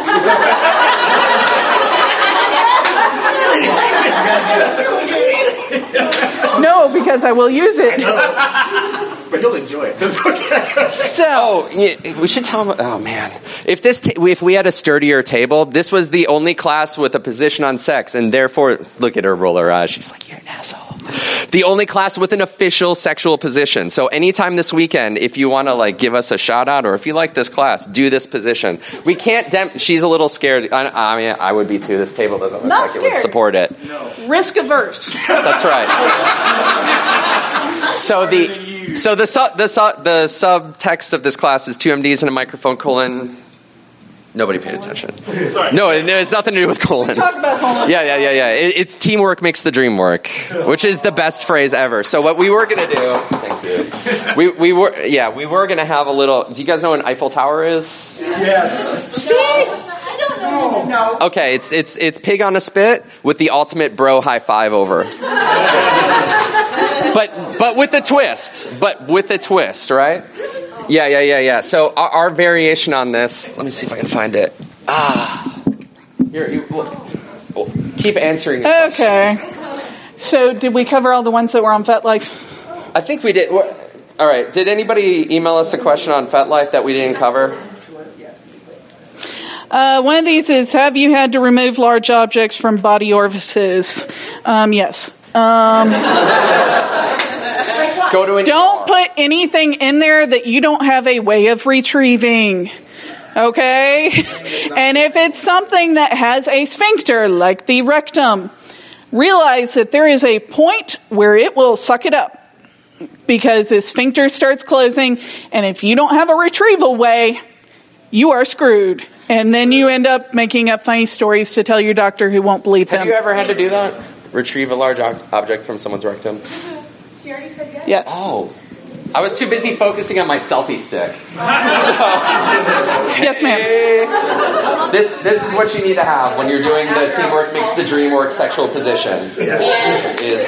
No, because I will use it. But he'll enjoy it. So it's okay. So, Oh, yeah, we should tell him. Oh man, if this ta- if we had a sturdier table, this was the only class with a position on sex, and therefore, look at her roll her eyes. She's like, "You're an asshole." The only class with an official sexual position. So anytime this weekend, if you want to like give us a shout out, or if you like this class, do this position. We can't. Dem- she's a little scared. I, I mean, I would be too. This table doesn't look Not like it would scared. support it. risk averse. That's right. So the so the su- the su- the subtext of this class is two M Ds and a microphone colon. Nobody paid attention. No, it, it has nothing to do with colons. Talk about colons. Yeah, yeah, yeah, yeah. It, it's teamwork makes the dream work, which is the best phrase ever. So what we were gonna do? Thank you. We we were yeah we were gonna have a little. Do you guys know what an Eiffel Tower is? Yes. See? I don't know. No. Okay, it's it's it's pig on a spit with the ultimate bro high five over. But but with a twist. But with a twist, right? Yeah, yeah, yeah, yeah. So our, our variation on this. Let me see if I can find it. Ah, here. You, well, well, keep answering. the Okay. So did we cover all the ones that were on FetLife? I think we did. What- All right. Did anybody email us a question on FetLife that we didn't cover? Uh, one of these is, have you had to remove large objects from body orifices? Um, yes. Um, Go to an don't put anything in there that you don't have a way of retrieving. Okay? And if it's something that has a sphincter, like the rectum, realize that there is a point where it will suck it up. Because the sphincter starts closing, and if you don't have a retrieval way, you are screwed. And then you end up making up funny stories to tell your doctor who won't believe Have them. you ever had to do that? Retrieve a large ob- object from someone's rectum? She already said yes. Yes. Oh. I was too busy focusing on my selfie stick. Yes, ma'am. This this is what you need to have when you're doing the teamwork makes the dream work sexual position. Is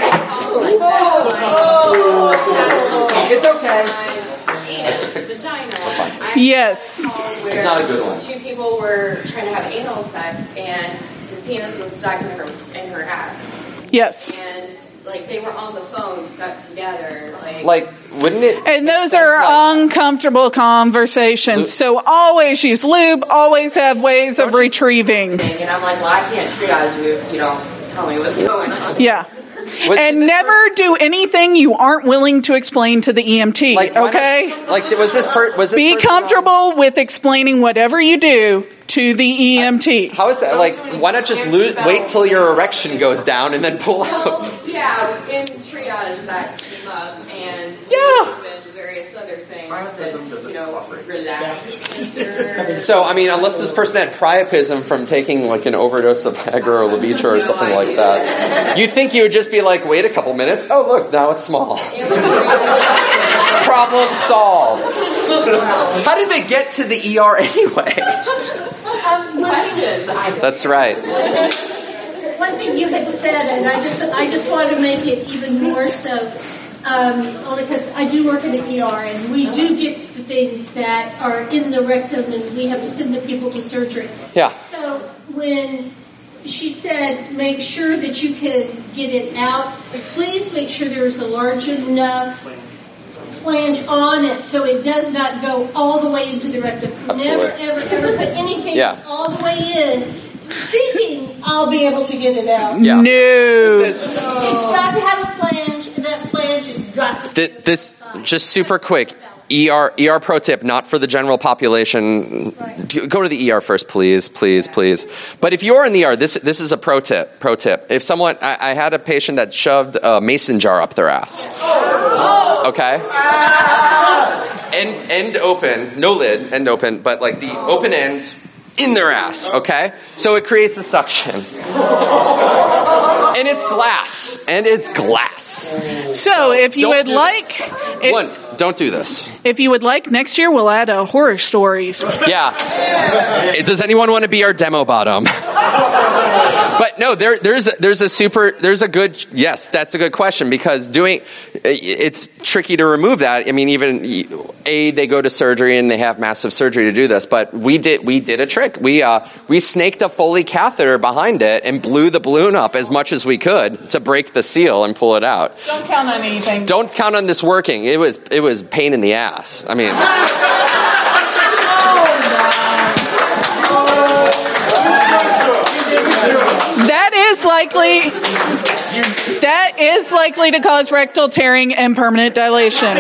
it's okay. And vagina. Yes. It's not a good one. Two people were trying to have anal sex, and his penis was stuck in her in her ass, Yes. and like they were on the phone stuck together, like. Like, wouldn't it? And those are uncomfortable conversations. So always use lube, always have ways of retrieving. And I'm like, well, I can't triage you if you don't tell me what's going on. Yeah. And never do anything you aren't willing to explain to the E M T, Like, why okay? not- like, was this per- was this Be person comfortable with explaining whatever you do to the E M T. How is that? Like, why not just lose, wait till your erection goes down and then pull out? Yeah, in triage that came up, and Yeah. and various other things that, you know, relax. So, I mean, unless this person had priapism from taking like an overdose of Viagra or Levitra or something like that, you think you would just be like, wait a couple minutes. Oh, look, now it's small. Problem solved. How did they get to the E R anyway? Um, Questions. That's right. One thing you had said, and I just I just want to make it even more so, um, only because I do work in the E R, and we do get the things that are in the rectum, and we have to send the people to surgery. Yeah. So when she said, make sure that you can get it out, please make sure there's a large enough flange on it so it does not go all the way into the rectum. Absolutely. Never, ever, ever put anything Yeah. all the way in, thinking I'll be able to get it out. Yeah. No. This is It's got to have a flange, and that flange has got to Th- this just super quick. E R E R pro tip, not for the general population. Go to the E R first, please, please, please. But if you're in the E R, this this is a pro tip. Pro tip. If someone, I, I had a patient that shoved a mason jar up their ass. Okay. End end open, no lid, end open, but like the open end in their ass. Okay. So it creates a suction. And it's glass. And it's glass. So if you Don't would do like... this. it- One, don't do this. If you would like, next year we'll add uh, horror stories. Yeah. Does anyone want to be our demo bottom? But no, there, there's a, there's a super there's a good yes, that's a good question because doing it's tricky to remove that. I mean, even a they go to surgery and they have massive surgery to do this, but we did we did a trick. We uh we snaked a Foley catheter behind it and blew the balloon up as much as we could to break the seal and pull it out. Don't count on anything. Don't count on this working. It was it was pain in the ass. I mean. That is likely that is likely to cause rectal tearing and permanent dilation.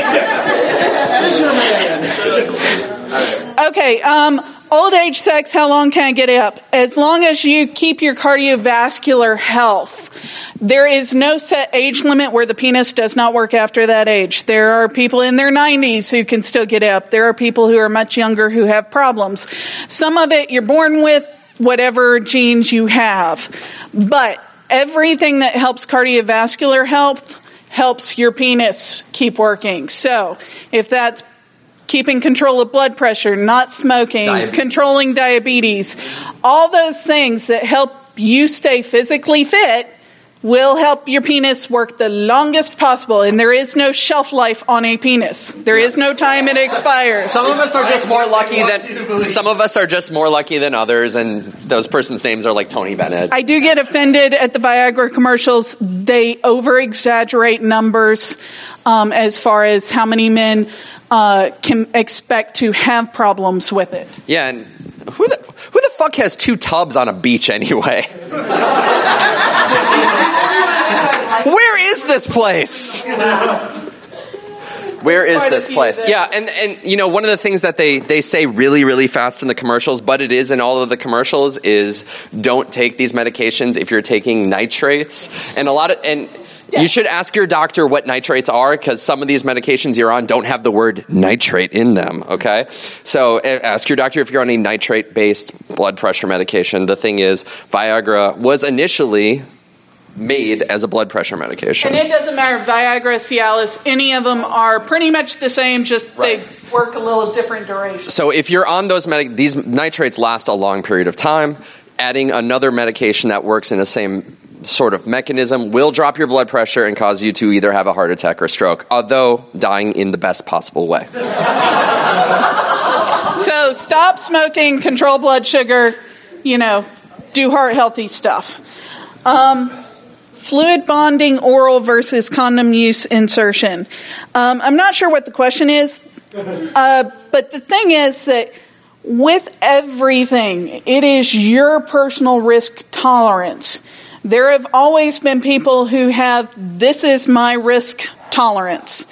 Okay, um, old age sex, how long can I get it up? As long as you keep your cardiovascular health. There is no set age limit where the penis does not work after that age. There are people in their nineties who can still get it up. There are people who are much younger who have problems. Some of it you're born with, whatever genes you have. But everything that helps cardiovascular health helps your penis keep working. So if that's keeping control of blood pressure, not smoking, diabetes. Controlling diabetes, all those things that help you stay physically fit will help your penis work the longest possible. And there is no shelf life on a penis. There is no time it expires. Some of us are just more lucky than some of us are just more lucky than others, and those persons' names are like Tony Bennett. I do get offended at the Viagra commercials. They over-exaggerate numbers um, as far as how many men uh, can expect to have problems with it. Yeah, and who the who the fuck has two tubs on a beach anyway? Where is this place? Where is this place? Yeah, and, and you know, one of the things that they, they say really, really fast in the commercials, but it is in all of the commercials, is don't take these medications if you're taking nitrates. And a lot of and yeah. You should ask your doctor what nitrates are, because some of these medications you're on don't have the word nitrate in them, okay? So ask your doctor if you're on a nitrate-based blood pressure medication. The thing is, Viagra was initially made as a blood pressure medication. And it doesn't matter, Viagra, Cialis, any of them are pretty much the same, just right. They work a little different duration. So if you're on those medic, these nitrates last a long period of time. Adding another medication that works in the same sort of mechanism will drop your blood pressure and cause you to either have a heart attack or stroke, although dying in the best possible way. So stop smoking, control blood sugar, you know, do heart healthy stuff. Um, fluid bonding oral versus condom use insertion. Um, I'm not sure what the question is, uh, but the thing is that with everything, it is your personal risk tolerance. There have always been people who have, this is my risk tolerance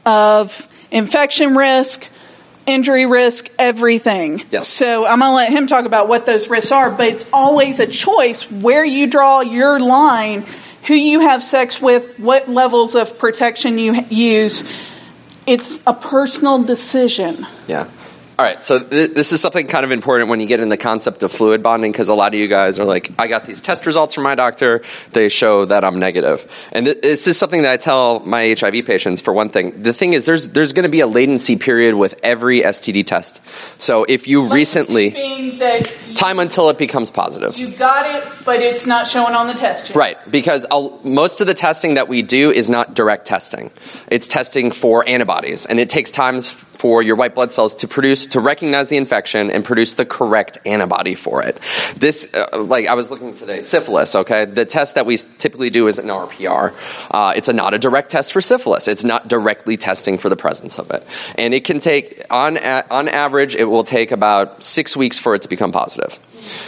of infection risk, injury risk, everything. Yes. So I'm going to let him talk about what those risks are, but it's always a choice where you draw your line, who you have sex with, what levels of protection you use. It's a personal decision. Yeah. All right, so th- this is something kind of important when you get in the concept of fluid bonding, because a lot of you guys are like, I got these test results from my doctor. They show that I'm negative. And th- this is something that I tell my H I V patients, for one thing. The thing is, there's there's going to be a latency period with every S T D test. So if you latency recently... Being that you, time until it becomes positive. You got it, but it's not showing on the test yet. Right, because I'll, most of the testing that we do is not direct testing. It's testing for antibodies, and it takes times for your white blood cells to produce, to recognize the infection and produce the correct antibody for it. This, uh, like I was looking today, syphilis, okay? The test that we typically do is an R P R. Uh, it's a, not a direct test for syphilis. It's not directly testing for the presence of it. And it can take, on, a, on average, it will take about six weeks for it to become positive.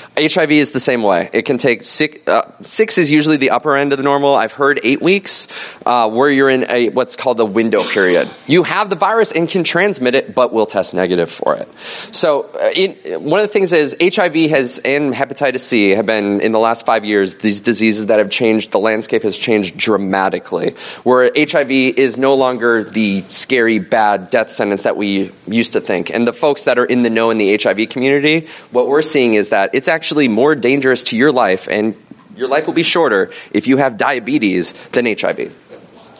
H I V is the same way. It can take six, uh, six is usually the upper end of the normal. I've heard eight weeks uh, where you're in a what's called the window period. You have the virus and can transmit it, but will test negative for it. So uh, in, one of the things is H I V has and hepatitis C have been, in the last five years, these diseases that have changed, the landscape has changed dramatically, where H I V is no longer the scary, bad death sentence that we used to think. And the folks that are in the know in the H I V community, what we're seeing is that it's actually more dangerous to your life, and your life will be shorter if you have diabetes than H I V.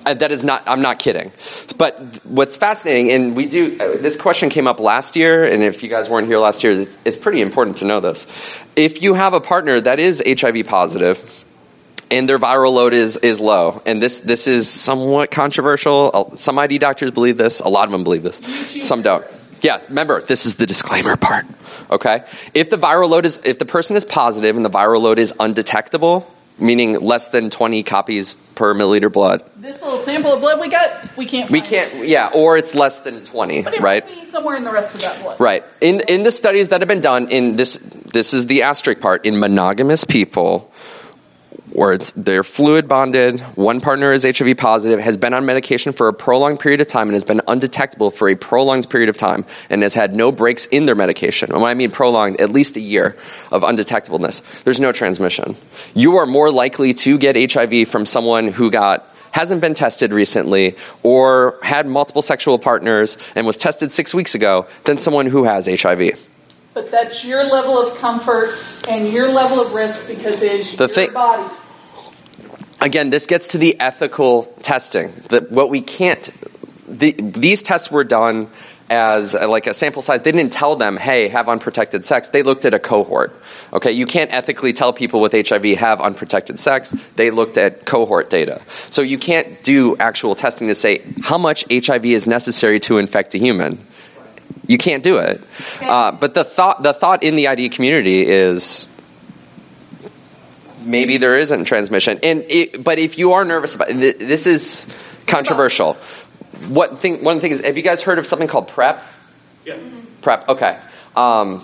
Uh, that is not, I'm not kidding. But what's fascinating, and we do, uh, this question came up last year, and if you guys weren't here last year, it's, it's pretty important to know this. If you have a partner that is H I V positive, and their viral load is, is low, and this, this is somewhat controversial. Some I D doctors believe this. A lot of them believe this. Some don't. Yeah, remember, this is the disclaimer part. Okay? If the viral load is, if the person is positive and the viral load is undetectable, meaning less than twenty copies per milliliter blood. This little sample of blood we got, we can't find We can't, it. yeah, or it's less than twenty, but it right? Might be somewhere in the rest of that blood. Right. In in the studies that have been done, in this, this is the asterisk part, in monogamous people, where it's, they're fluid bonded, one partner is H I V positive, has been on medication for a prolonged period of time and has been undetectable for a prolonged period of time and has had no breaks in their medication. And when I mean prolonged, at least a year of undetectableness. There's no transmission. You are more likely to get H I V from someone who got hasn't been tested recently or had multiple sexual partners and was tested six weeks ago than someone who has H I V. But that's your level of comfort and your level of risk because it's the your thing, body. Again, this gets to the ethical testing. That what we can't, the, these tests were done as a, like a sample size. They didn't tell them, hey, have unprotected sex. They looked at a cohort. Okay, you can't ethically tell people with H I V have unprotected sex. They looked at cohort data. So you can't do actual testing to say how much H I V is necessary to infect a human. You can't do it. Uh, but the thought, the thought in the I D community is maybe there isn't transmission. And it, but if you are nervous about it, this is controversial. What thing? One thing is, have you guys heard of something called PrEP? Yeah. PrEP. Okay. Um,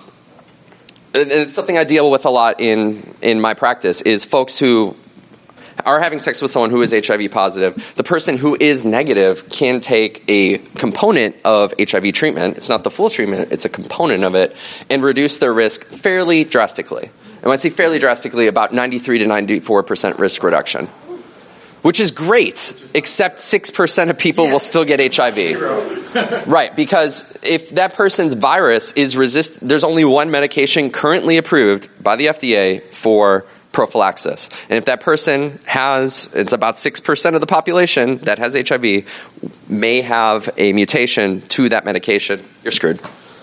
and it's something I deal with a lot in in my practice. Is folks who are having sex with someone who is H I V positive. The person who is negative can take a component of H I V treatment. It's not the full treatment. It's a component of it, and reduce their risk fairly drastically. And when I say fairly drastically, about ninety-three to ninety-four percent risk reduction, which is great, except six percent of people will still get H I V. Right, because if that person's virus is resist, there's only one medication currently approved by the F D A for prophylaxis. And if that person has, it's about six percent of the population that has H I V, may have a mutation to that medication, you're screwed.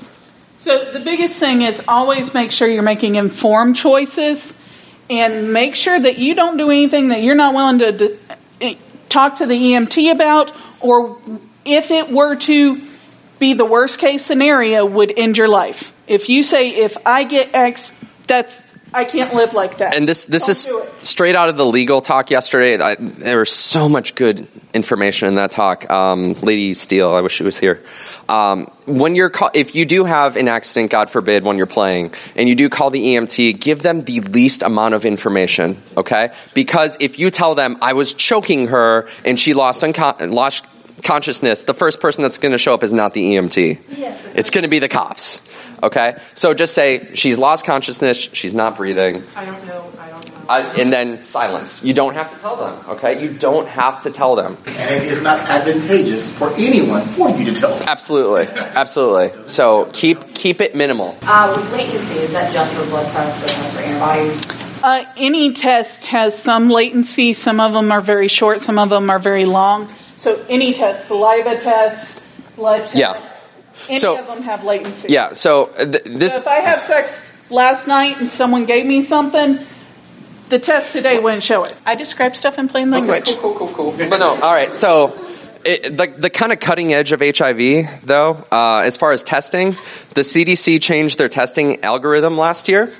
So the biggest thing is always make sure you're making informed choices and make sure that you don't do anything that you're not willing to d- talk to the E M T about, or if it were to be the worst case scenario, would end your life. If you say, if I get X, that's I can't live like that. And this this Don't is straight out of the legal talk yesterday. I, there was so much good information in that talk. Um, Lady Steele, I wish she was here. Um, when you're call- if you do have an accident, God forbid, when you're playing, and you do call the E M T, give them the least amount of information, okay? Because if you tell them, I was choking her and she lost, unco- lost consciousness, the first person that's going to show up is not the E M T. Yes. It's going to be the cops, okay? So just say, she's lost consciousness, she's not breathing. I don't know, I don't know. Uh, and then silence. You don't have to tell them, okay? You don't have to tell them. And it is not advantageous for anyone for you to tell them. Absolutely, absolutely. So keep keep it minimal. Uh, with latency, is that just for blood tests, the test for antibodies? Uh, any test has some latency. Some of them are very short. Some of them are very long. So any test, saliva test, blood test, Yeah. any So- of them have latency. Yeah, so th- this... So if I have sex last night and someone gave me something, the test today wouldn't show it. I describe stuff in plain language. Okay, cool, cool, cool, cool. But no, all right, so it, the, the kind of cutting edge of H I V, though, uh, as far as testing, the C D C changed their testing algorithm last year.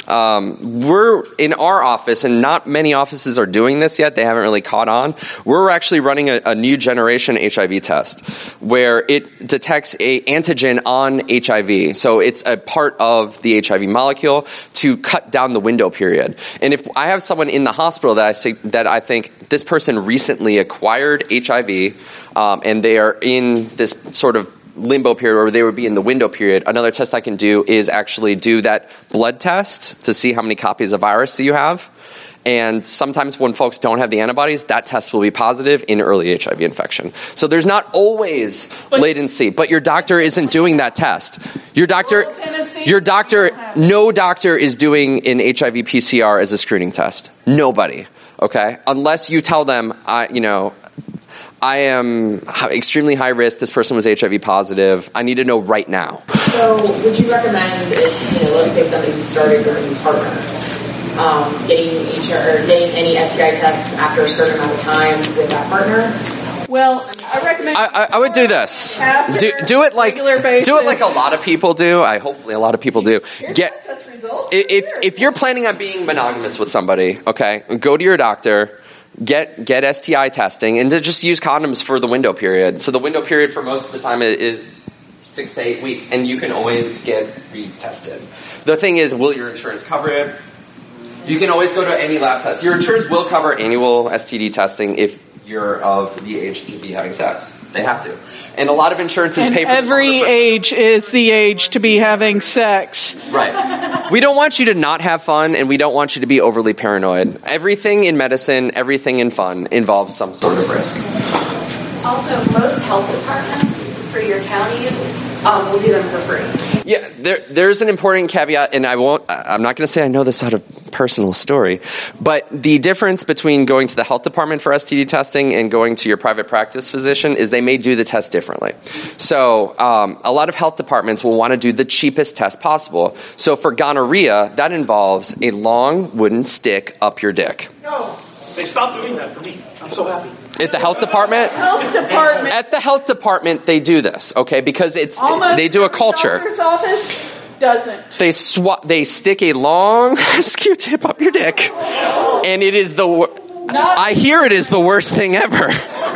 Um, we're in our office, and not many offices are doing this yet. They haven't really caught on. We're actually running a, a new generation H I V test where it detects a antigen on H I V. So it's a part of the H I V molecule to cut down the window period. And if I have someone in the hospital that I say, that I think this person recently acquired H I V, um, and they are in this sort of limbo period, or they would be in the window period, another test I can do is actually do that blood test to see how many copies of virus that you have. And sometimes when folks don't have the antibodies, that test will be positive in early H I V infection. So there's not always but, latency, but your doctor isn't doing that test. Your doctor, your doctor, no doctor is doing an H I V P C R as a screening test. Nobody, okay? Unless you tell them, I, you know, I am extremely high risk. This person was H I V positive. I need to know right now. So would you recommend, if, you know, let's say somebody started with a new partner, um, getting H R or getting any S T I tests after a certain amount of time with that partner? Well, I recommend. I, I, I would do this. Do do it like do it like a lot of people do. I hopefully a lot of people do. Get if if you're planning on being monogamous with somebody, okay, go to your doctor. Get get S T I testing and just use condoms for the window period. So the window period for most of the time is six to eight weeks, and you can always get retested. The thing is, will your insurance cover it? You can always go to any lab test. Your insurance will cover annual S T D testing if you're of the age to be having sex. They have to. And a lot of insurances and pay for every age is the age to be having sex. Right. We don't want you to not have fun, and we don't want you to be overly paranoid. Everything in medicine, everything in fun involves some sort of risk. Also, most health departments for your counties um, will do them for free. Yeah, there, there's an important caveat, and I won't, I'm not going to say I know this out of personal story, but the difference between going to the health department for S T D testing and going to your private practice physician is they may do the test differently. So um, a lot of health departments will want to do the cheapest test possible. So for gonorrhea, that involves a long wooden stick up your dick. No, they stopped doing that for me. I'm so happy. At the health department? Health department. At the health department, they do this, okay? Because it's Almost they do a culture. Doctor's office doesn't. They swap. They stick a long Q-tip up your dick, and it is the. Wor- I hear it is the worst thing ever. And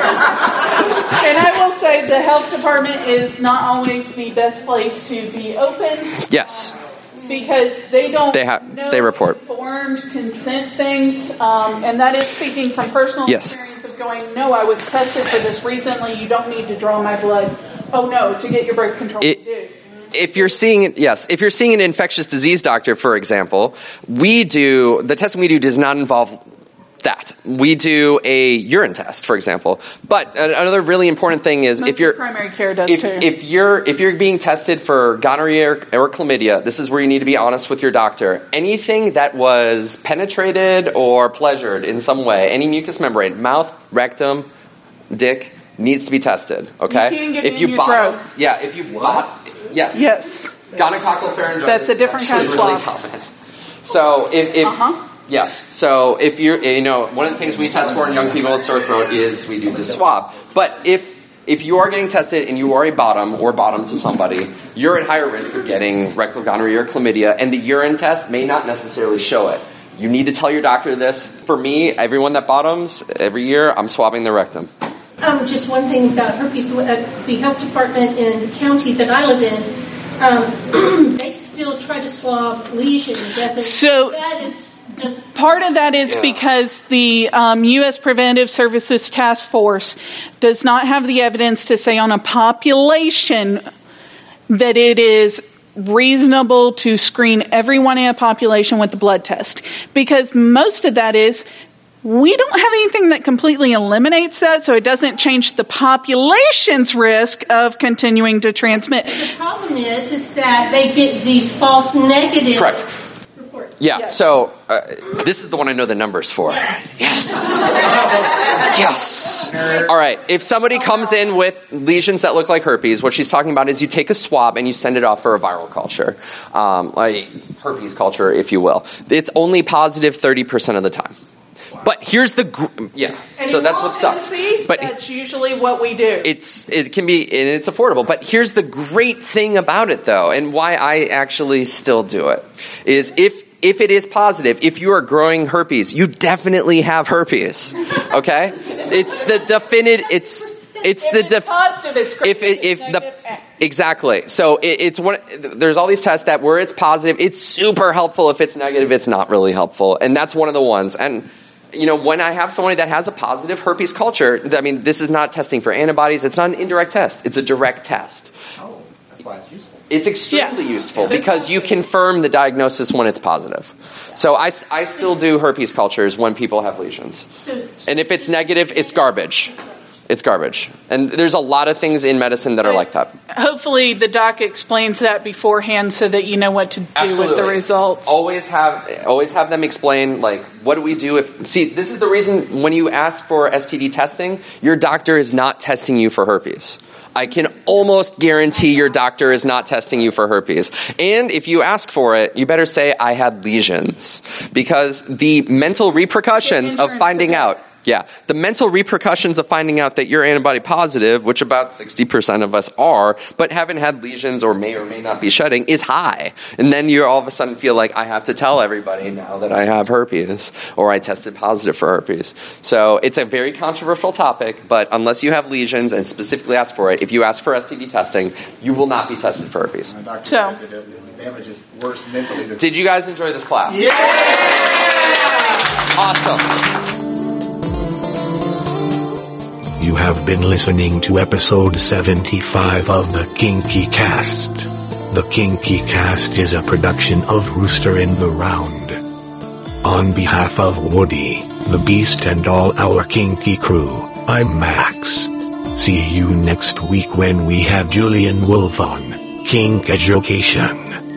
I will say the health department is not always the best place to be open. Yes. Because they don't They have. know They report. informed consent things, um, and that is speaking from personal Yes. experience of going, no, I was tested for this recently, you don't need to draw my blood. Oh no, to get your birth control, It- you do. If you're seeing, yes, if you're seeing an infectious disease doctor, for example, we do, the testing we do does not involve that. We do a urine test, for example. But another really important thing is Most if you're, primary care does if, too. if you're, if you're being tested for gonorrhea or, or chlamydia, this is where you need to be honest with your doctor. Anything that was penetrated or pleasured in some way, any mucous membrane, mouth, rectum, dick, needs to be tested, okay? You can't get if it you in your bottom, throat. yeah, if you bot, yes, Yes. gonococcal pharyngitis. That's a different is kind of actually really swab. common. So if, if Uh-huh. yes, so if you're, you know, one of the things we test for in young people with sore throat is we do the swab. But if if you are getting tested and you are a bottom or bottom to somebody, you're at higher risk of getting rectal gonorrhea or chlamydia, and the urine test may not necessarily show it. You need to tell your doctor this. For me, everyone that bottoms every year, I'm swabbing their rectum. Um, just one thing about herpes. At the health department in the county that I live in, um, they still try to swab lesions. As a, So- that is just Part of that is Yeah. because the um, U S Preventive Services Task Force does not have the evidence to say on a population that it is reasonable to screen everyone in a population with the blood test. Because most of that is, we don't have anything that completely eliminates that, so it doesn't change the population's risk of continuing to transmit. the problem is is that they get these false negative Correct. reports. Yeah, so uh, this is the one I know the numbers for. Yes. Yes. All right. If somebody comes in with lesions that look like herpes, what she's talking about is you take a swab and you send it off for a viral culture, um, like herpes culture, if you will. It's only positive thirty percent of the time. But here's the gr- yeah. And So in that's all what sucks. honesty, But that's usually what we do. it's it can be and it's affordable. But here's the great thing about it, though, and why I actually still do it is if if it is positive, if you are growing herpes, you definitely have herpes. Okay, it's the definitive. It's it's if the it's def- positive, it's great. if it, if It's the negative, exactly. So it, it's one. There's all these tests that where it's positive, it's super helpful. If it's negative, it's not really helpful, and that's one of the ones. And you know, when I have somebody that has a positive herpes culture, I mean, this is not testing for antibodies. It's not an indirect test. It's a direct test. Oh, that's why it's useful. It's extremely Yeah. useful because you confirm the diagnosis when it's positive. So I, I still do herpes cultures when people have lesions. So, And if it's negative, it's garbage. It's garbage. And there's a lot of things in medicine that are like that. Hopefully the doc explains that beforehand so that you know what to do Absolutely. with the results. Always have always have them explain, like, what do we do if... See, this is the reason when you ask for S T D testing, your doctor is not testing you for herpes. I can almost guarantee your doctor is not testing you for herpes. And if you ask for it, you better say, I had lesions. Because the mental repercussions of finding out... Yeah, the mental repercussions of finding out that you're antibody positive, which about sixty percent of us are, but haven't had lesions or may or may not be shedding, is high. And then you all of a sudden feel like, I have to tell everybody now that I have herpes, or I tested positive for herpes. So it's a very controversial topic, but unless you have lesions and specifically ask for it, if you ask for S T D testing, you will not be tested for herpes. So, the damage is worse mentally than... Did you guys enjoy this class? Yeah! Awesome. You have been listening to episode seventy-five of the Kinky Cast. The Kinky Cast is a production of Rooster in the Round. On behalf of Woody, the Beast, and all our Kinky crew, I'm Max. See you next week when we have Julian Wolf on Kink Education.